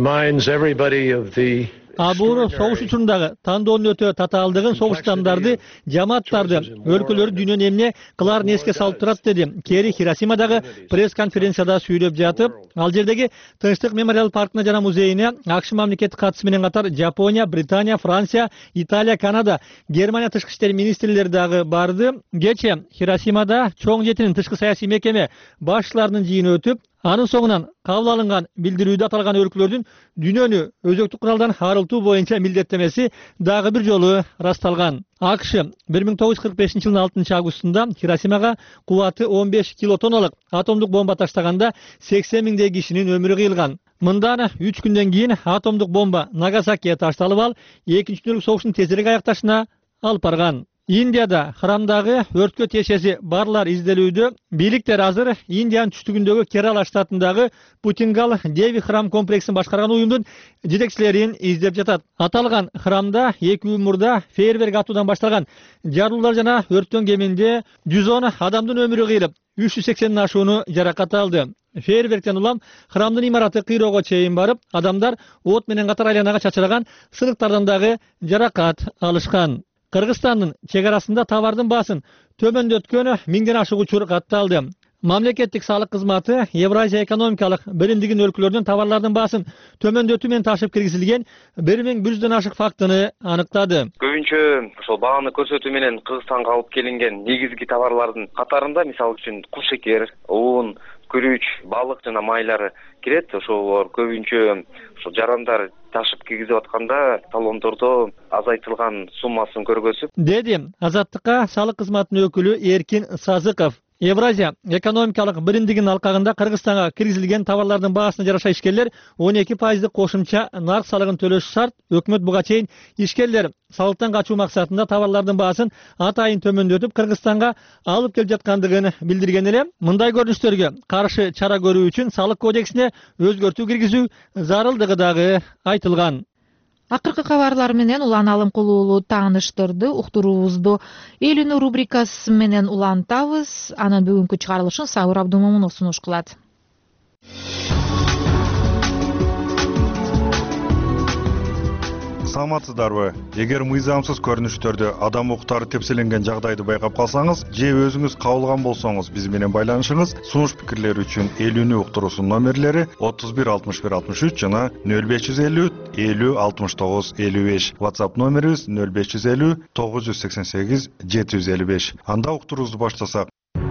Бул согуш учурундагы тандоонун өтө татаалдыгын, согуштандарды, жамааттарды, өлкөлөрдү дүйнөнүн эмне кылаарын эске салып турат деди. Керри Хиросимадагы пресс-конференцияда сүйлөп жатып, ал жердеги Тынчтык мемориал паркына жана музейине АКШ мамлекеттик катчысы менен катар Жапония, Британия, Франция, Италия, Канада, Германия тышкы иштер министрлери дагы барды. Кече Хиросимада чоң жетинин тышкы саясий мекеме башчыларынын жыйыны өтүп, анын соңунан кабыл алынган билдирүүдө аталган өлкөлөрдүн дүйнөнү өзөктүк куралдан арылтуу боюнча милдеттемеси дагы бир жолу ырасталган. АКШ 1945-жылдын 6-августунда Хиросимага кубаты 15 килотонналык атомдук бомба таштаганда 80 миңдей кишинин өмүрү кыйылган. Мындан 3 күндөн кийин атомдук бомба Нагасакиге ташталып алып, Экинчи дүйнөлүк согуштун тезирээк аякташына алып барган. Индияда храмдагы өрткө тиешеси барлар изделүүдө. Бийликтер азыр Индиянын түштүгүндөгү Керала штатындагы Путингал Деви храм комплексин башкарган уюмдун жетекчилерин издеп жатат. Аталган храмда 2 күн мурда фейерверк атуудан башталган жарылуулар жана өрттөн кеминде 110 адамдын өмүрү кыйылып, 380 ашууну жаракат алды. Фейерверктен улам храмдын имараты кыйроого чейин барып, адамдар от менен катар айланага чачыраган, сыныктардан дагы жаракат алышкан. Кыргызстандын чек арасында товардын баасын төмөндөткөн 1000ден ашык учур катталды. Мамлекеттик салык кызматы Евразия экономикалык биримдигинин өлкөлөрдүн товарлардын баасын төмөндөтүү менен ташып киргизилген 1100дөн ашык фактыны аныктады. Көбүнчө ошол бааны көрсөтүү менен Кыргызстанга алып келинген негизги товарлардын катарында мисалы үчүн кул шекер, un, күрүч, балык жана майлары кирет. Ошолор көбүнчө ошо жарандар ташып киргизип атканда талондордо азайтылган суммасын көргөзүп, деди Азаттыкка салык кызматынын өкүлү Эркин Сазыков. Евразия экономикалык биримдигинин алкагында Кыргызстанга киргизилген товарлардын баасына жараша ишкерлер 12% кошумча нарк салыгын төлөшү шарт. Өкмөт буга чейин ишкерлер салыктан качуу максатында товарлардын баасын атайын төмөндөтүп Кыргызстанга алып келип жаткандыгын билдирген эле. Мындай көрүнүштөргө каршы чара көрүү үчүн салык кодексине өзгөртүү киргизүү зарылдыгы дагы айтылган. Акыркы кабарлар менен Улан Алымкулуулу тааныштырды. Уктуруубузду Элүүнү рубрикасы менен улантабыз. Анын бүгүнкү чыгарылышын Сабыр Абдумомунов сунуш кылат. Саламатсыздарбы? Эгер мыйзамсыз көрүнүштөрдө адам укуктары тепселенген жагдайды байкап калсаңыз же өзүңүз кабылган болсоңуз биз менен байланышыңыз. Сунуш пикирлери үчүн Элүүнү уктуруусунун номерлери 31 61 63 жана 0550 50 69 55. WhatsApp номерибиз 0550 988 755. Анда уктуруубузду баштасак.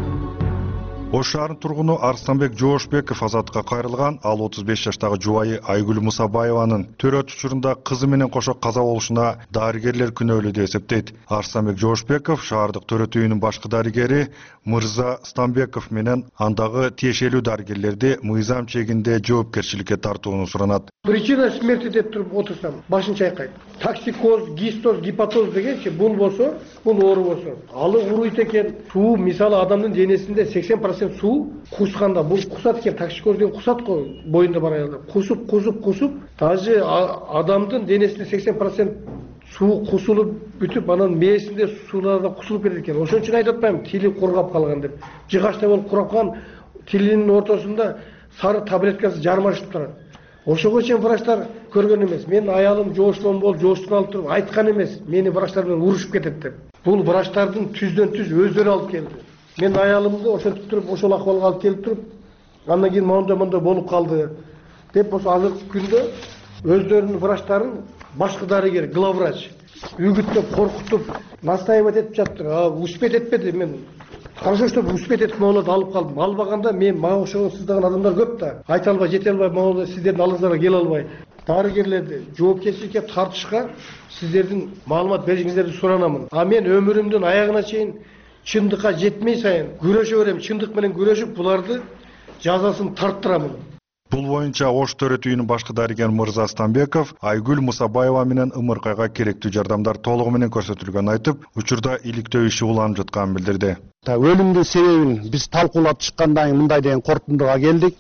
Ош шаарынын тургуну Арстанбек Жоошбеков азаттыкка кайрылган. Ал 35 жаштагы жубайы Айгүл Мусабаеванын төрөт учурунда кызы менен кошо каза болушуна дарыгерлер күнөөлүү деп эсептейт. Арстанбек Жоошбеков шаардык төрөт үйүнүн башкы дарыгери Мырза Станбеков менен андагы тиешелүү дарыгерлерди мыйзам чегинде жоопкерчиликке тартууну суранат. Причина смерти деп туруп отурсам, башын чайкайт. Токсикоз, гистоз, гепатоз дегенчи бул болсо, бул оору болсо. Алы уруйт экен. Суу мисалы адамдын денесинде 80% суу кусканда, бул кусат экен, токсикоз деген кусат го боюнда бар аялдар. Кусуп, даже адамдын денесинде 80% суу кусулуп бүтүп, анан мээсинде суулар да кусулуп кетет экен. Ошон үчүн айтып атпайм, тили кургап калган деп. Жыгачтай болуп кургап калган, тилинин ортосунда сары таблеткасы жармашып турат. Ошого чейин врачтар көргөн эмес. Мен аялым жооштон алып туруп айткан эмес. Мени врачтар менен урушуп кетет деп. Бул врачтардын түздөн түз өздөрү алып келди. Мен аялымды ошентип туруп, ошол акыбалга алып келип туруп, андан кийин мондо болуп калды деп, ошо азыркы күндө өздөрүнүн врачтарын башкы дарыгер, главврач үгүттөп, коркутуп, настаивать этип жатты. Успеть этпеди. Мен хорошо, что успеть этип могуларды алып калдым. Албаганда мага ошого сыздаган адамдар көп да. Айта албай, жете албай, могулар сиздердин алыңыздарга келе албай. Дарыгерлерди жоопкерчиликке тартышка сиздердин маалымат беришиңиздерди суранамын. Мен өмүрүмдүн аягына чейин чындыкка жетмей сайын күрөшө берем, чындык менен күрөшүп буларды жазасын тарттырамын. Бул боюнча Ош төрөт үйүнүн башкы дарыгер Мырза Станбеков Айгүл Мусабаева менен ымыркайга керектүү жардамдар толугу менен көрсөтүлгөнүн айтып, учурда иликтөө иши уланып жатканын билдирди. Өлүмдүн себебин биз талкуулап чыккандан кийин мындай деген корутундуга келдик.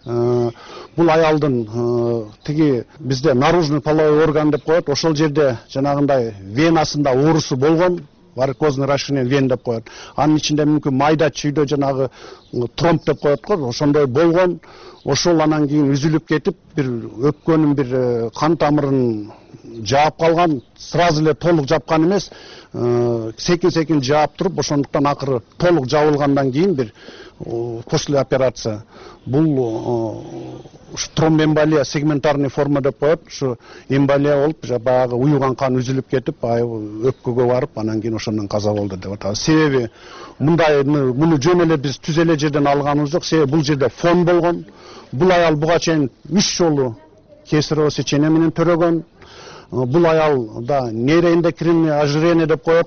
Бул аялдын тиги бизде наружный половой орган деп коет, ошол жерде жанагындай венасында оорусу болгон. Варикозный расширение вен деп коет. Анын ичинде мүмкүн майда чүйдө жанагы тромб деп коет го, ошондой болгон. Ошол анан кийин үзүлүп кетип, бир өпкөнүн бир кан тамырын жаап калган, сразу эле толук жапкан эмес, секин жаап туруп, ошондуктан акыры толук жабылгандан кийин бир после операция бул тромбоэмболия сегментарный форма деп коет. Ушу эмболия болуп, баягы уюган кан үзүлүп кетип, өпкөгө барып, анан кийин ошондон каза болду деп атабыз. Себеби муну жөн эле биз түз эле жерден алганыбыз жок. Себеби бул жерде фон болгон. Бул аял буга чейин 3 жолу кесарево сечение менен төрөгөн. Бул аялда нейроэндокринный ожирение деп коет.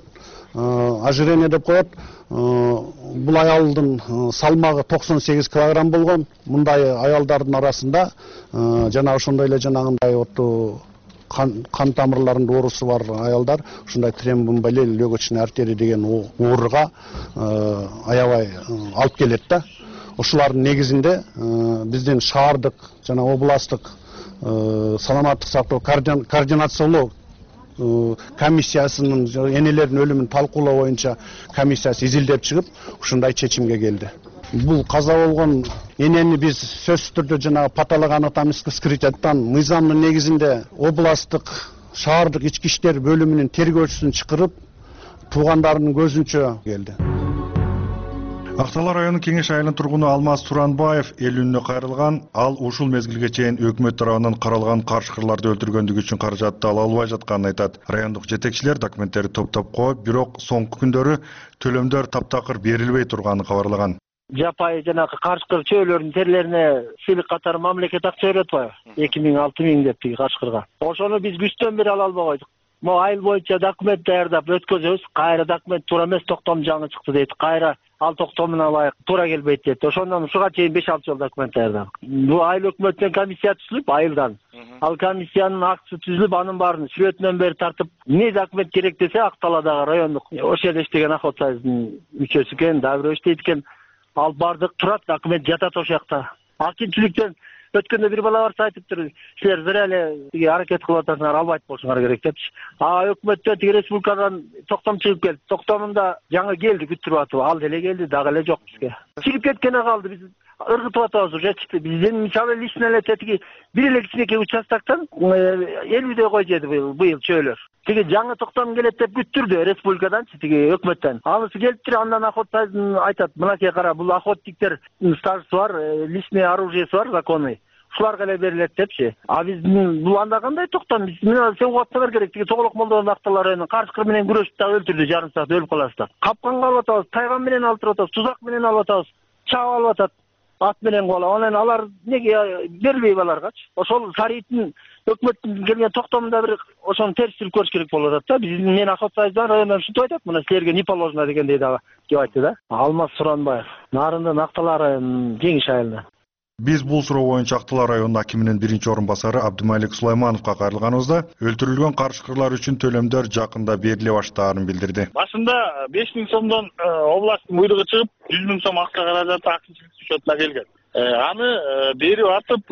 Бул аялдын салмагы 98 килограмм болгон. Мындай аялдардын арасында жана ошондой эле жанагындай кан тамырларында оорусу бар аялдар ушундай тромбоэмболия, легочный артерия деген ооруга аябай алып келет да. Ошолардын негизинде биздин шаардык жана областтык саламаттык сактоо координациялоо комиссиясынын энелердин өлүмүн талкуулоо боюнча комиссиясы изилдеп чыгып, ушундай чечимге келди. Бул каза болгон энени биз сөзсүз түрдө жанагы патологоанатомический вскрытиядан мыйзамдын негизинде областтык шаардык ички иштер бөлүмүнүн тергөөчүсүн чакырып, туугандарынын көзүнчө келди. Актала району кеңеш айылынын тургуну Алмаз Туранбаев Элүүнүнө кайрылган. Ал ушул мезгилге чейин өкмөт тарабынан каралган карышкырларды өлтүргөндүгү үчүн каражатты ала албай жатканын айтат. Райондук жетекчилер документтерди топтоп коюп, бирок соңку күндөрү төлөмдөр таптакыр берилбей турганын кабарлаган. Жапай жанагы карышкыр чөөлөрдүн терлерине сыйлык катары мамлекет акча берет атпайбы? 2000-6000 деп тиги карышкырга. Ошону биз күчтөн бери ала албай койдук. Айыл боюнча документ даярдап өткөзөбүз. Кайра документ туура эмес, токтом жаңы чыкты дейт. Кайра ал токтомуна ылайык туура келбейт дейт. Ошондон ушуга чейин 5-6 жыл документ даярдадык. Бул айыл өкмөттөн комиссия түзүлүп, айылдан. Ал комиссиянын актысы түзүлүп, анын баарын сүрөтүнөн бери тартып, эмне документ керек десе, Акталадагы райондук ошол жерде иштеген охотсоюздун мүчөсү экен, дагы бирөө иштейт экен. Ал бардык турат, документ жатат ошол жакта. Акимчиликтен Өткөндө бир бала барса айтыптыр, силер зря эле тиги аракет кылып атасыңар, албайт болушуңар керек депчи. Өкмөттөн тиги республикадан токтом чыгып келди. Токтомунда жаңы келди, күттүрүп атып, ал деле келди, дагы эле жок бизге. Чыгып кеткене калды, биз ыргытып атабыз уже чыкты. Бизден мисалы лично эле тиги бир эле кичинекей участоктон 50 кой жеди быйыл чөөлөр. Тиги жаңы токтом келет деп күттүрдү республикаданчы, тиги өкмөттөн. Анысы келиптир, андан охотадан айтат, мынакей кара, бул охотниктер стажысы бар, личный оружиеси бар, законный. Ушуларга эле берилет депчи. Биздин бул анда кандай токтом? Биз сен угатсаңар керек. Тиги Тоголок Молдонун акталарын карышкыр менен күрөшүп да өлтүрдү, жарым саат өлүп каласыз да. Капканга алып атабыз, тайган менен алып атабыз, тузак менен алып атабыз, чаап алып атат. Ат менен кола. Анан алар неге бербейби аларгачы? Ошол Сарыйдын өкмөттүн келген токтомунда бир ошону терстирип көрүш керек болуп атат да. Мен охотсайдан райондан ушинтип айтат, мына силерге не положено дегендей дагы деп айтты да. Алмаз Суранбаев, Нарындын Актала районунун Жеңиш айылынан. Биз бул суроо боюнча Актала районунун акиминин биринчи орун басары Абдымалик Сулаймановго кайрылганыбызда өлтүрүлгөн карышкырлар үчүн төлөмдөр жакында бериле баштаарын билдирди. Башында 5000 сомдон областтын буйругу чыгып, 100 000 сом акча каражаты акчылык счетуна келген. Аны берип атып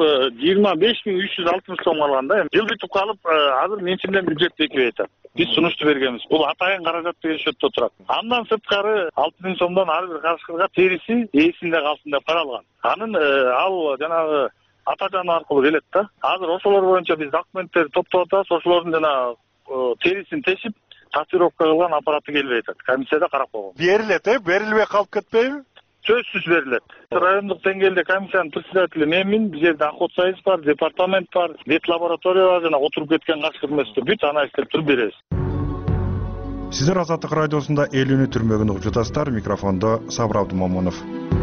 25360 сом алган да. Жылдытып калып, азыр менчимден бюджет бекибей атат. Биз сунушту бергенбиз. Бул атайын каражат деген счетто турат. Андан сырткары 6000 сомдон ар бир карышкырга териси ээсинде калсын деп каралган. Анын ал жанагы атажаны аркылуу келет да. Азыр ошолор боюнча биз документтерди топтоп атабыз. Ошолордун жана терисин тешип, татуировка кылган аппараты келбей атат. Комиссияда карап койгон. Берилет, берилбей калып кетпейби? Сөзсүз берилет. Райондук деңгээлде комиссиянын председатели менмин, бул жерде охот сайыс бар, департамент бар, вет лаборатория бар, жана отуруп кеткен кашкыр эместер бүт аны иштеп туруп беребиз. Сиздер Азаттык радиосунда эл үнү түрмөгүн угуп жатасыздар. Микрофондо Сабыр Абдымомунов.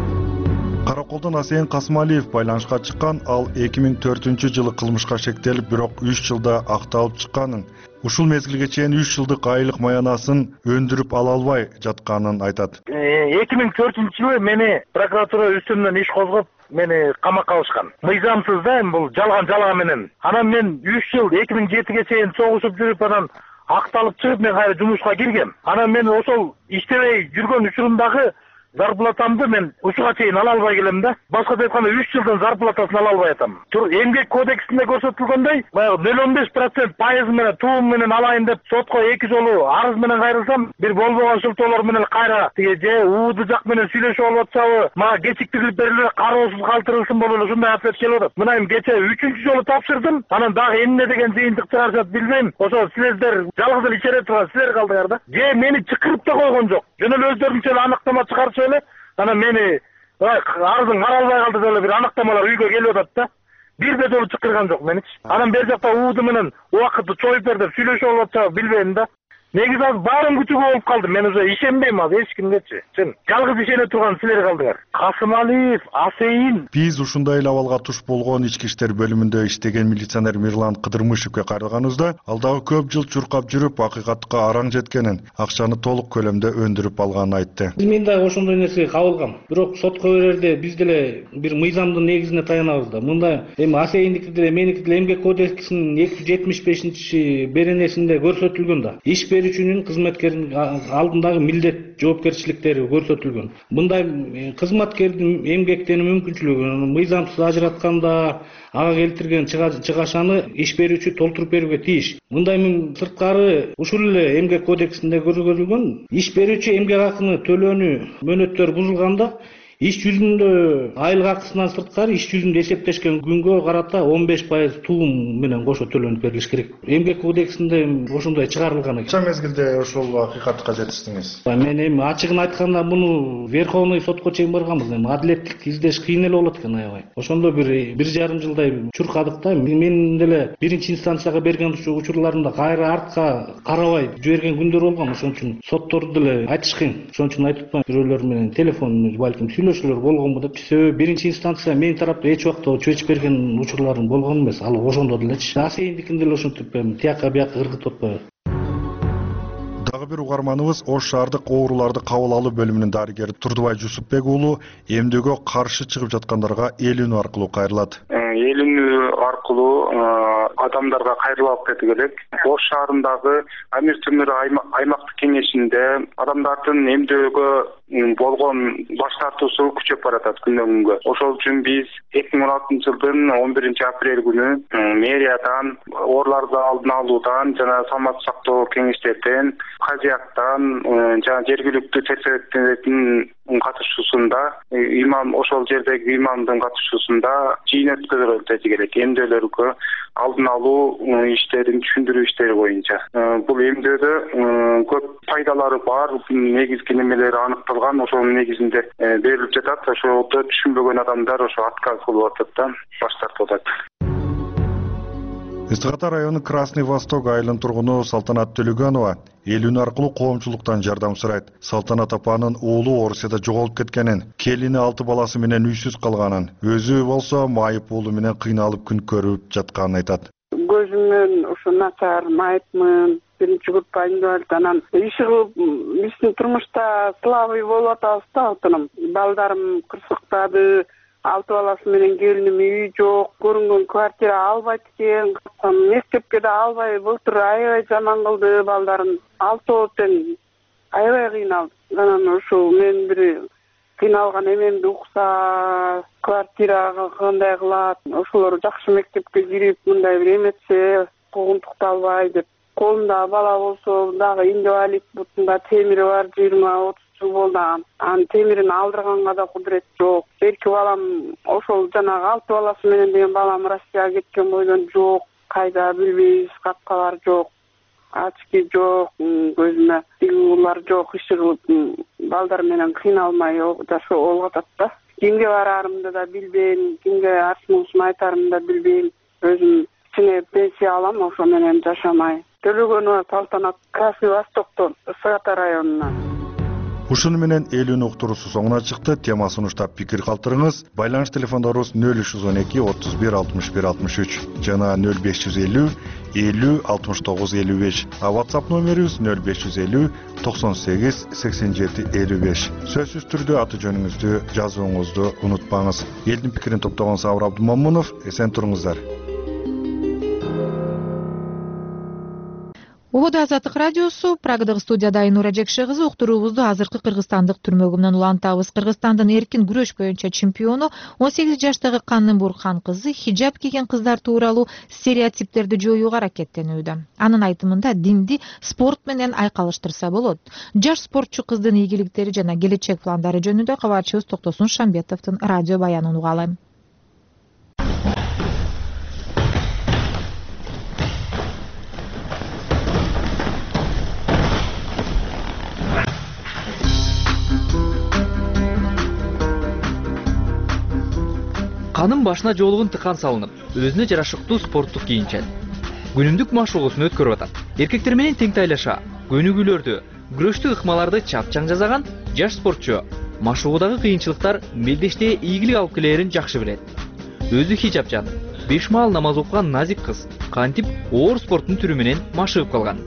Караколдон Асейин Касымалиев байланышка чыккан, ал 2004-жылы кылмышка шектелип, бирок 3 жылда акталып чыкканын, ушул мезгилге чейин 3 жылдык айлык маянасын өндүрүп ала албай жатканын айтат. 2004-жылы мени прокуратура үстүмдөн иш козгоп, мени камакка алышкан. Мыйзамсыз да, бул жалган менен. Анан мен 3 жыл 2007-ге чейин согушуп жүрүп, анан акталып чыгып, мен кайра жумушка киргем. Анан мен ошол иштебей жүргөн учурумдагы зарплатамды мен ушуга чейин ала албай келем да. Башкача айтканда 3 жылдын зарплатасын ала албай атам. Эмгек кодексинде көрсөтүлгөндөй, 0,15% пайыз менен туум менен алайын деп сотко 2 жолу арыз менен кайрылсам, бир болбогон шылтоолор менен кайра тиги же УУД жак менен сүйлөшүп алып атсабы, мага кечиктирилип берилип, кароосуз калтырылсын болуп эле ушундай ответ келип атат. Мына эми кече 3-чү жолу тапшырдым. Анан дагы эмне деген жыйынтык чыгарышат билбейм. Ошо силер жалгыз эле ичере турган силер калдыңар да. Же мени чакырып да койгон жок. Жөн эле өздөрүнчө эле аныктама чыгарып анан мени арызың каралбай калды деп эле бир аныктамалар үйгө келип атат да. Бир да жолу чакырган жок меничи. Анан бер жакта УУД менен убакытты чоюп бер деп сүйлөшүп алып атса билбейм да. Негизи азыр баарын күтүүгө болуп калды. Мен уже ишенбейм азыр эч кимгечи. Сен жалгыз ишене турган силер калдыңар. Касымалиев, Асейин. Биз ушундай эле абалга туш болгон ички иштер бөлүмүндө иштеген милиционер Мирлан Кыдырмышевге кайрылганыбызда, ал дагы көп жыл чуркап жүрүп, акыйкатка араң жеткенин, акчаны толук көлөмдө өндүрүп алганын айтты. Мен дагы ошондой нерсеге кабылгам. Бирок сотко берерде биз деле бир мыйзамдын негизине таянабыз да. Мында эми Асейиндики деле, меники деле эмгек кодексинин 275-беренесинде көрсөтүлгөн да. Иш берүүчүнүн, кызматкердин алдындагы милдет, жоопкерчиликтери көрсөтүлгөн. Мындай кызматкердин эмгектенүү мүмкүнчүлүгү мыйзамсыз ажыратканда ага келтирген чыгашаны иш берүүчү толтуруп берүүгө тийиш. Мындай сырткары ушул эле эмгек кодексинде көрсөтүлгөн, иш берүүчү эмгек акыны төлөөнү мөөнөттөр бузулганда иш жүзүндө айлык акысынан сырткары иш жүзүндө эсептешкен күнгө карата 15% туум менен кошо төлөнүп берилиш керек. Эмгек кодексинде ошондой чыгарылган экен. Канча мезгилде ошол акыйкатка жетиштиңиз? Мен эми ачыгын айтканда муну Верховный сотко чейин барганбыз. Эми адилеттик издеш кыйын эле болот экен аябай. Ошондо бир жарым жылдай чуркадык да. Мен деле биринчи инстанцияга берген учурларымда кайра артка карабай жиберген күндөр болгон. Ошон үчүн сотторду деле айтыш кыйын. Ошон үчүн айтып атпайм. Бирөөлөр менен телефон балким сүйлөшүүлөр болгонбу деп. Себеби биринчи инстанция менин тарапта эч убакта чечип берген учурларым болгон эмес. Ал ошондо делечи. Асейиндикин деле ошентип тияка бияка ыргытып атпайбы. Дагы бир угарманыбыз Ош шаардык ооруларды кабыл алуу бөлүмүнүн дарыгери Турдубай Жусупбек уулу эмдөөгө каршы чыгып жаткандарга эл үнү аркылуу кайрылат. Эл үнү аркылуу адамдарга кайрылып алып кетип элек. Ош шаарындагы Амир Темир аймактык кеңешинде адамдардын эмдөөгө болгон баш тартуусу күчөп баратат күндөн күнгө. Ошол үчүн биз 2016 жылдын 11 апрель күнү мэриядан, ooрларды алдын алуудан жана саламаттык сактоо кеңештерден, казияктан жана жергиликтүү терсереттердин катышуусунда имам ошол жердеги имамдын катышуусунда жыйын өткөзүлөт керек эмдөөлөргө алдын алуу иштерин түшүндүрүү иштери боюнча. Бул эмдөөдө көп пайдалары бар, негизги немелери аныкталган, ошонун негизинде берилип жатат. Ошолду түшүнбөгөн адамдар ошо отказ кылып атат да, баш тартып атат. Ыстык Ата району Красный Восток айылынын тургуну Салтанат Төлөгөнова эл үн аркылуу коомчулуктан жардам сурайт. Салтанат апанын уулу Орусияда жоголуп кеткенин, келини 6 баласы менен үйсүз калганын, өзү болсо майып уулу менен кыйналып күн көрүп жатканын айтат. Көзүмөн ушу начар, майыпмын, биринчи группа инвалид, анан иш кылып биздин турмушта слабый болуп атабыз да, отунум. Балдарым кырсыктады. 6 баласы менен келиним үй жок, көрүнгөн квартира албайт экен, мектепке да албай, былтыр аябай жаман кылды балдарын. 6 тең аябай кыйналды. Анан ошол мен бир кыйналган эмемди укса, квартирага кандай кылат, ошолор жакшы мектепке кирип, мындай бир эметсе, куугунтукту албай деп. Колунда бала болсо, дагы инвалид, бутунда темири бар, 20-30 жыл болду. Анын темирин алдырганга да кудурет жок. Эрки балам ошол жанагы 6 баласы менен деген балам Россияга кеткен бойдон жок. Кайда билбейбиз, капкалар жок. Ачки жок, көзүмө тигүүлөр жок, иш кылып балдар менен кыйналмай жашоо болуп атат да. Кимге барарымды да билбейм, кимге арчымышын айтарымды да билбейм. Өзүм кичине пенсия алам, ошо менен жашамай. Төлөгөнова Салтанат, Красный Востоктон, Ыстык Ата районунан. Ушуну менен эл үн уктуруусу соңуна чыкты. Темасын уштап пикир калтырыңыз. Байланыш телефондорубуз 0312 31 61 63 жана 0550 50 69 55. WhatsApp номерибиз 0550 98 87 55. Сөзсүз түрдө аты жөнүңүздү жазууңузду унутпаңыз. Элдин пикирин топтогон Сабыр Абдумамунов, эсен туруңуздар. Убада Азаттык радиосу, Прагадагы студияда Айнура Жекше кызы уктуруубузду азыркы кыргызстандык түрмөгүмүнөн улантабыз. Кыргызстандын эркин күрөш боюнча чемпиону 18 жаштагы Каннымбур Кан кызы хиджаб кийген кыздар тууралуу стереотиптерди жоюуга аракеттенүүдө. Анын айтымында динди спорт менен айкалыштырса болот. Жаш спортчу кыздын ийгиликтери жана келечек пландары жөнүндө кабарчыбыз Токтосун Шамбетовдун радио баянын угалы. Канын башына жолугун тыкан салынып, өзүнө жарашыктуу спорттук кийинчен күнүмдүк машыгуусун өткөрүп атат. Эркектер менен тең тайлаша, көнүгүүлөрдү, күрөштүк ыкмаларды чапчаң жасаган жаш спортчу машыгуудагы кыйынчылыктар мелдештее ийгилик алып келерин жакшы билет. Өзү хиджабчан, 5 маал намаз окуган назик кыз кантип оор спорттун түрү менен машыгып калган.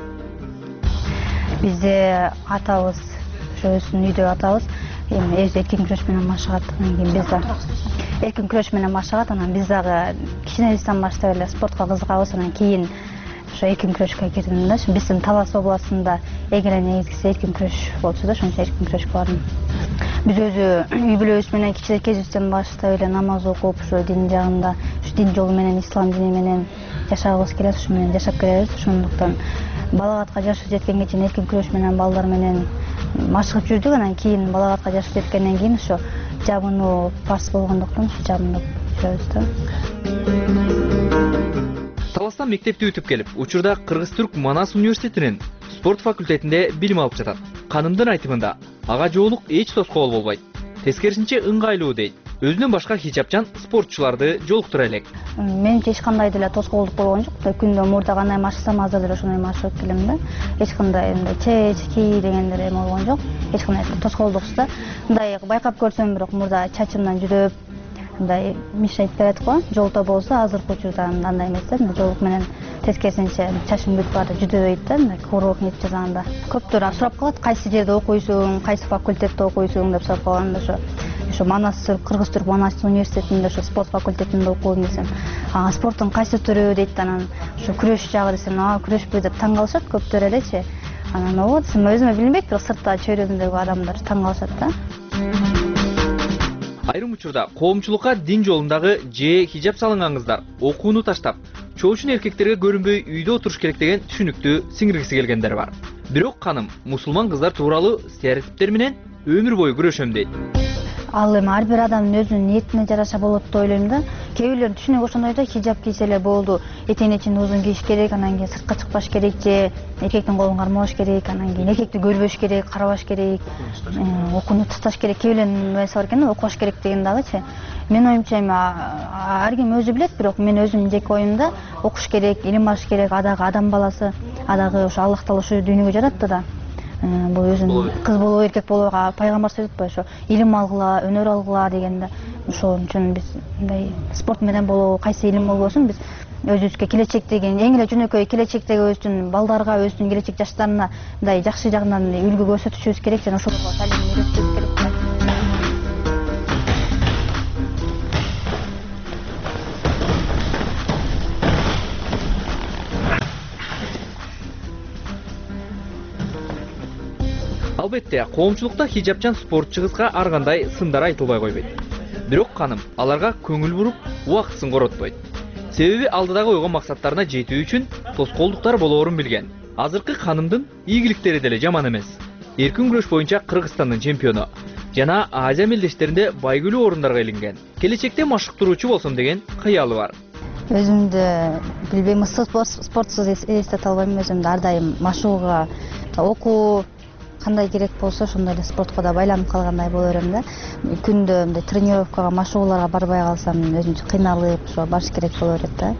Бизде атабыз, өзүнүн үйдө атабыз, эми эркин күрөш менен машыгат, анан кийин биз да эркин күрөш менен машыгат, анан биз дагы кичинебизден баштап эле спортко кызыгабыз, анан кийин ошо эркин күрөшкө кирдим да. Биздин Талас областында эң эле негизгиси эркин күрөш болчу да, ошон үчүн эркин күрөшкө бардым. Биз өзү үй бүлөбүз менен кичинекей кезибизден баштап эле намаз окуп, ошо дин жагында, ушу дин жолу менен, ислам дини менен жашагыбыз келет, ошо менен жашап келебиз. Ошондуктан балагатка жашып жеткенге чейин эркин күрөш менен балдар менен машыгып жүрдүк. Анан кийин балагатка жашып жеткенден кийин ошо жабынуу парс болгондуктан ошо жабынып жүрөбүз да. Таластан мектепти бүтүп келип, учурда Кыргыз-Түрк Манас университетинин спорт факультетинде билим алып жатат. Канымдын айтымында, ага жоолук эч тоскоол болбойт. Тескерисинче ыңгайлуу дейт. Өзүнөн башка хиджабчан спортчуларды жолуктура элек. Менимче эч кандай деле тоскоолдук болгон жок. Күндө мурда кандай машыксам азыр деле ошондой машыгып келем да. Эч кандай чечки дегендер эме болгон жок. Эч кандай тоскоолдуксуз да. Мындай байкап көрсөм, бирок мурда чачымдан жүдөп, мындай мешать берет го, жолто болсо азыркы учурда андай эмес да. Жолук менен тескерисинче чачым бүтүп барып жүдөбөйт да, мындай урок нетип жазганда. Көптөр сурап калат, кайсы жерде окуйсуң, кайсы факультетте окуйсуң деп сурап калганда, ошо Манас Кыргыз-Түрк Манас университетинде ошо спорт факультетинде окуйм десем, спорттун кайсы түрү дейт, анан ошо күрөш жагы десем, күрөшпү деп таң калышат көптөр элечи. Анан ободусун өзүмө билинбейт, бирок сыртта чөйрөмдөгү адамдар таң калышат да. Айрым учурда коомчулукка дин жолундагы же хижап салынган кыздар окууну таштап, чоочун эркектерге көрүнбөй үйдө отуруш керек деген түшүнүктү сиңиргиси келгендер бар. Бирок ханым мусулман кыздар тууралуу стереотиптер менен өмүр бою күрөшөм дейт. Ал эми ар бир адамдын өзүнүн ниетине жараша болот деп ойлойм да. Кээ бирлердин түшүнүгү ошондой да, хижап кийсе эле болду, этегин ичинде узун кийиш керек, анан кийин сыртка чыкпаш керек же эркектин колун кармабаш керек, анан кийин эркекти көрбөш керек, карабаш керек, окууну ташташ керек, кээ бирлердин нерсе бар экен да, окубаш керек деген дагычы. Менин оюмча эми ар ким өзү билет, бирок мен өзүмдүн жеке оюмда окуш керек, илим алыш керек, адагы адам баласы, адагы ошо Аллах Таала ушу дүйнөгө жаратты да. Бул өзүн кыз болобу эркек болобу пайгамбар сөзүп атпайбы, ошо илим алгыла, өнөр алгыла дегенде, ошол үчүн биз мындай спорт менен болобу, кайсы илим болбосун, биз өзүбүзгө келечектеги эң эле жөнөкөй келечектеги өзүбүздүн балдарга, өзүбүздүн келечек жаштарына мындай жакшы жагынан үлгү көрсөтүшүбүз керек жана ошолорго талим үйрөтүшүбүз керек. Албетте, коомчулукта хижапчан спортчу кызга ар кандай сындар айтылбай койбойт. Бирок ханым аларга көңүл буруп, убактысын коротпойт. Себеби алдыдагы ойгон максаттарына жетүү үчүн тоскоолдуктар болоорун билген. Азыркы ханымдын ийгиликтери деле жаман эмес. Эркин күрөш боюнча Кыргызстандын чемпиону жана Азия мелдештеринде байгүлүү орундарга илинген. Келечекте машыктыруучу болсом деген кыялы бар. Өзүмдү билбейм, спортсуз эстете албайм, өзүмдү ар дайым машыгууга, окуу кандай керек болсо ошондой эле спортко да байланып калгандай боло берем да. Күндө мындай тренировкага, машыгууларга барбай калсам өзүмчө кыйналып, ошо барыш керек боло берет да.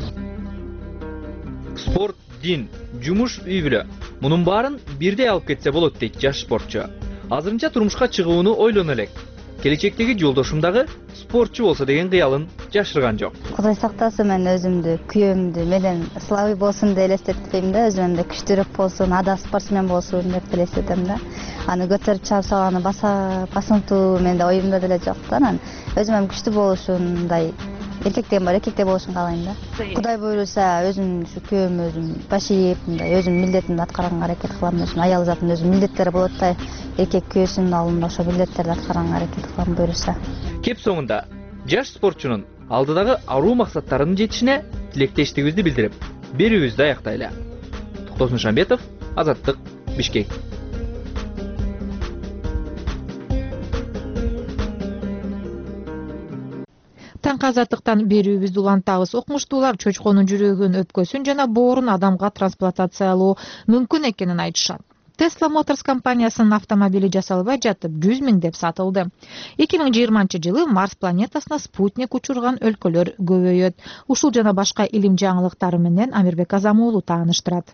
Спорт, дин, жумуш, үй бүлө. Мунун баарын бирдей алып кетсе болот дейт жаш спортчу. Азырынча турмушка чыгууну ойлоно элек. Келечектеги жолдошум дагы спортчу болсо деген кыялын жашырган жок. Кудай сактасын, мен өзүмдү күйөөмдү менен слабый болсун деп элестетпейм да, өзүмдү күчтүүрөөк болсун, ада спортсмен болсун деп элестетем да. Аны көтөрүп чыгып салганы басымтуу менде оюмда деле жок да. Анан өзүм күчтүү болушундай эркектен бар, эркектей болушун каалайм да. Кудай буйруса өзүм ушу күйөөм өзүм башийип, мындай өзүм милдетимди аткарганга аракет кылам. Өзүм аял затын өзүм милдеттери болот да. Эркек күйөөсүнүн алдында ошо милдеттерди аткарганга аракет кылам буйруса. Кеп соңунда жаш спортчунун алдыдагы аруу максаттарынын жетишине тилектештигибизди билдирип, берүүбүздү аяктайлы. Токтосун Шамбетов, Азаттык, Бишкек. Таңкы Азаттыктан берүүбүздү улантабыз. Окумуштуулар чочконун жүрөгүн, өпкөсүн жана боорун адамга трансплантациялоо мүмкүн экенин айтышат. Tesla Motors компаниясынын автомобили жасалбай жатып 100 000 деп сатылды. 2020 Марс планетасына спутник учурган өлкөлөр көбөйөт. Ушул жана башка илим жаңылыктары менен Амирбек Азамуулу тааныштырат.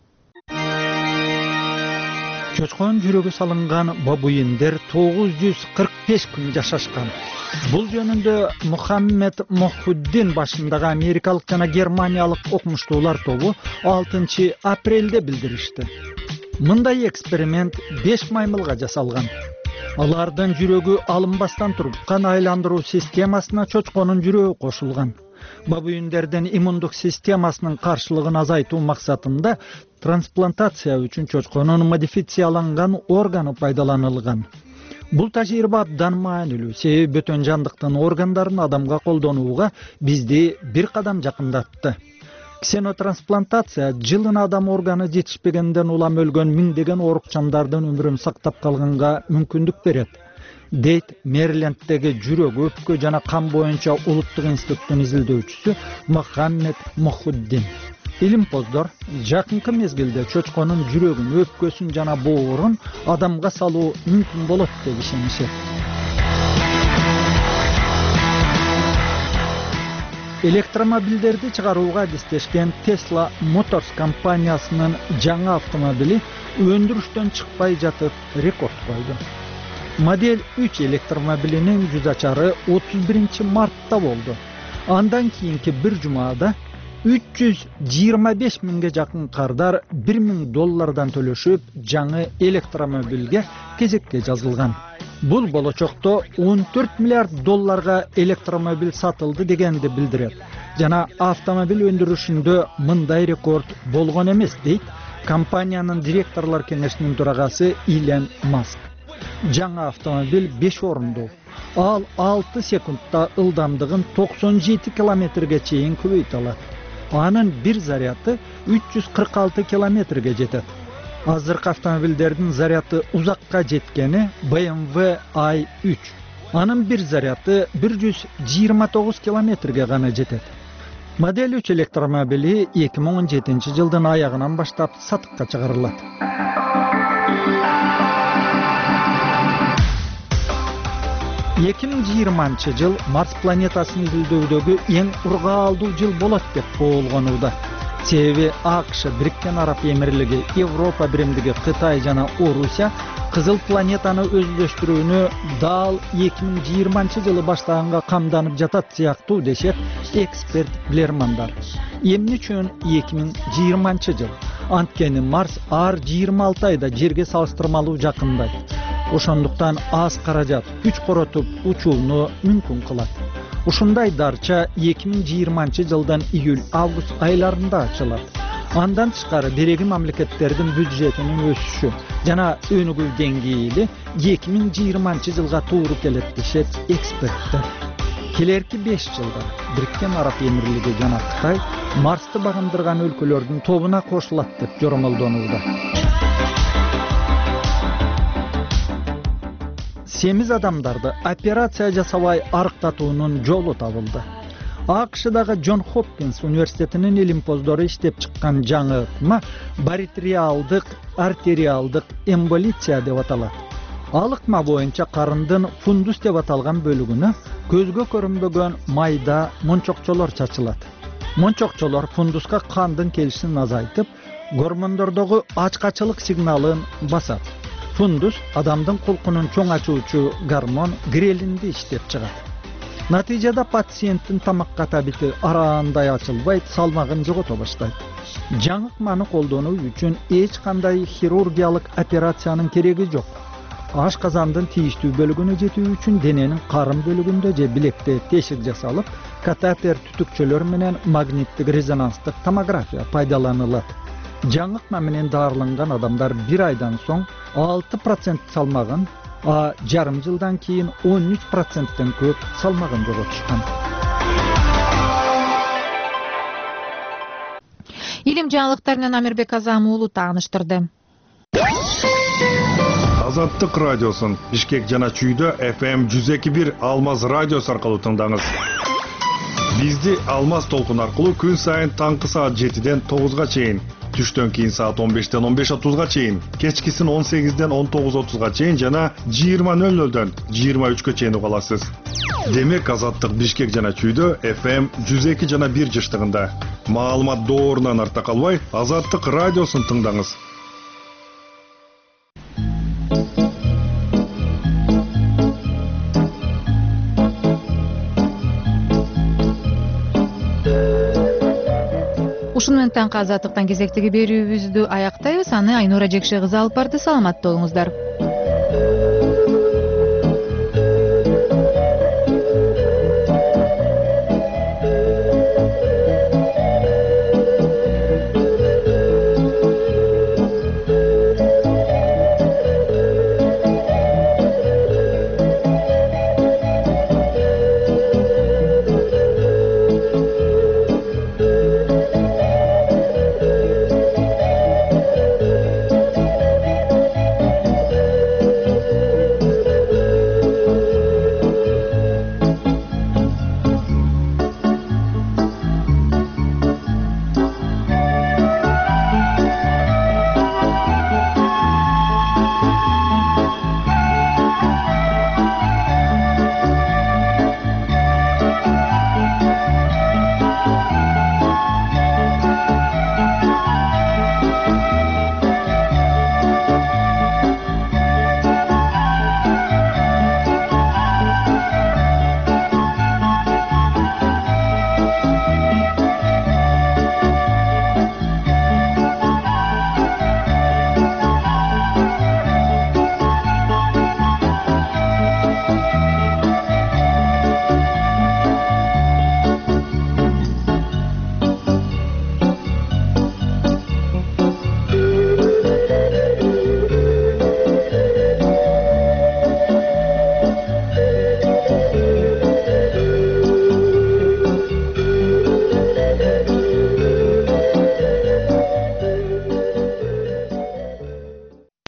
Чочкон жүрөгү салынган бабуиндер 945 күн жашашкан. Бул жөнүндө Мухаммед Мохуддин башындагы америкалык жана германиялык окумуштуулар тобу 6 апрелде билдиришти. Мындай эксперимент 5 маймылга жасалган. Алардын жүрөгү алынбастан туруп кан айландыруу системасына чочконун жүрөгү кошулган. Бабуиндердин иммундук системасынын каршылыгын азайтуу максатында трансплантация үчүн чочконун модифицияланган органы пайдаланылган. Бул тажрыйба абдан маанилүү, себеби бөтөн жандыктын органдарын адамга колдонууга бизди бир кадам жакындатты. Ксенотрансплантация жылына адам органы жетишпегенден улам өлгөн миңдеген оорукчандардын өмүрүн сактап калганга мүмкүндүк берет, дейт Мэриленддеги жүрөк, өпкө жана кан боюнча улуттук институттун изилдөөчүсү Мухаммед Мохуддин. Илимпоздор жакынкы мезгилде чочконун жүрөгүн, өпкөсүн жана боорун адамга салуу мүмкүн болот деп ишенишет. Электромобилдерди чыгарууга адистешкен Tesla Motors компаниясынын жаңы автомобили өндүрүштөн чыкпай жатып рекорд койду. Модель 3 электромобилинин жүз ачары 31 мартта болду. Андан кийинки бир жумада 325 000 жакын кардар $1000 төлөшүп, жаңы электромобилге кезекке жазылган. Бул болочокто $14 миллиард электромобил сатылды дегенди билдирет. Жана автомобиль өндүрүшүндө мындай рекорд болгон эмес, дейт Компаниянын директорлор кеңешинин төрагасы Илон Маск. Жаңа автомобиль 5 орундуу. Ал 6 секундта ылдамдыгын 97 километрге чейин көбөйтө алат. Анын бир заряды 346 километрге жетет. Азыркы автомобилдердин заряды узакка жеткени BMW i3. Анын бир заряды 129 километрге гана жетет. Модель 3 электромобили 2017 жылдын аягынан баштап сатыкка чыгарылат. Эки миң жыйырманчы жыл Марс планетасын изилдөөдөгү эң ургаалдуу жыл болот деп болгонууда. Себеби АКШ, Бириккен Араб Эмирлиги, Европа биримдиги, Кытай жана Орусия кызыл планетаны өздөштүрүүнү дал 2020 жылы баштаганга камданып жатат сыяктуу дешет эксперт билермандар. Эмне үчүн 2020 жыл? Анткени Марс ар 26 айда жерге салыштырмалуу жакындайт. Ошондуктан аз каражат күч коротуп учууну мүмкүн кылат. Ушундай дарча 2020 жылдан июль-август айларында ачылат. Андан тышкары береги мамлекеттердин бюджетинин өсүшү жана өнүгүү деңгээли 2020 жылга туура келет дешет эксперттер. Келерки 5 жылда Бириккен Араб Эмирлиги жана Кытай Марсты багындырган өлкөлөрдүн тобуна кошулат деп жоромолдонууда. Semiz адамдарды операция жасабай арыктатуунун жолу табылды. АКШдагы Джон Хопкинс университетинин илимпоздору иштеп чыккан жаңы ыкма баритриалдык артериалдык эмболиция деп аталат. Ал ыкма боюнча карындын фундус деп аталган бөлүгүнө көзгө көрүнбөгөн майда мончокчолор чачылат. Мончокчолор фундуска кандын келишин азайтып, гормондордогу ачкачылык сигналын басат. Фундус адамдын кулкунун чоң ачуучу гормон грелинди иштеп чыгат. Натыйжада пациенттин тамакка табити араандай ачылбай, салмагын жогото баштайт. Жаңы ыкманы колдонуу үчүн эч кандай хирургиялык операциянын кереги жок. Ашказандын тийиштүү бөлүгүнө жетүү үчүн дененин карын бөлүгүндө же билекте тешик жасалып, катетер түтүкчөлөр менен магниттик резонанстык томография пайдаланылат. Жаңы ыкма менен дарыланган адамдар 1 айдан соң 6% салмагын, жарым жылдан кийин 13%тен көп салмагын жоготушкан. Илим жаңылыктарынан Амирбек Азам уулу тааныштырды. Азаттык радиосын Бишкек жана Чүйдө FM 102.1 Алмаз радиосу аркылуу тыңдаңыз. Бизди Алмаз толкун аркылуу күн сайын таңкы саат 7ден 9га чейин, түштөн кийин саат 15ден 15:30га чейин, кечкисин 18ден 19:30га чейин жана 20:00дөн 23гө чейин уга аласыз. Демек Азаттык Бишкек жана Чүйдө FM 102 жана 1 жыштыгында. Маалымат доорунан артта калбай, Азаттык радиосын тыңдаңыз. Ушун менен таңкы Азаттыктан кезектеги берүүбүздү аяктайбыз. Аны Айнура Жекше кызы алып барды. Саламатта болуңуздар.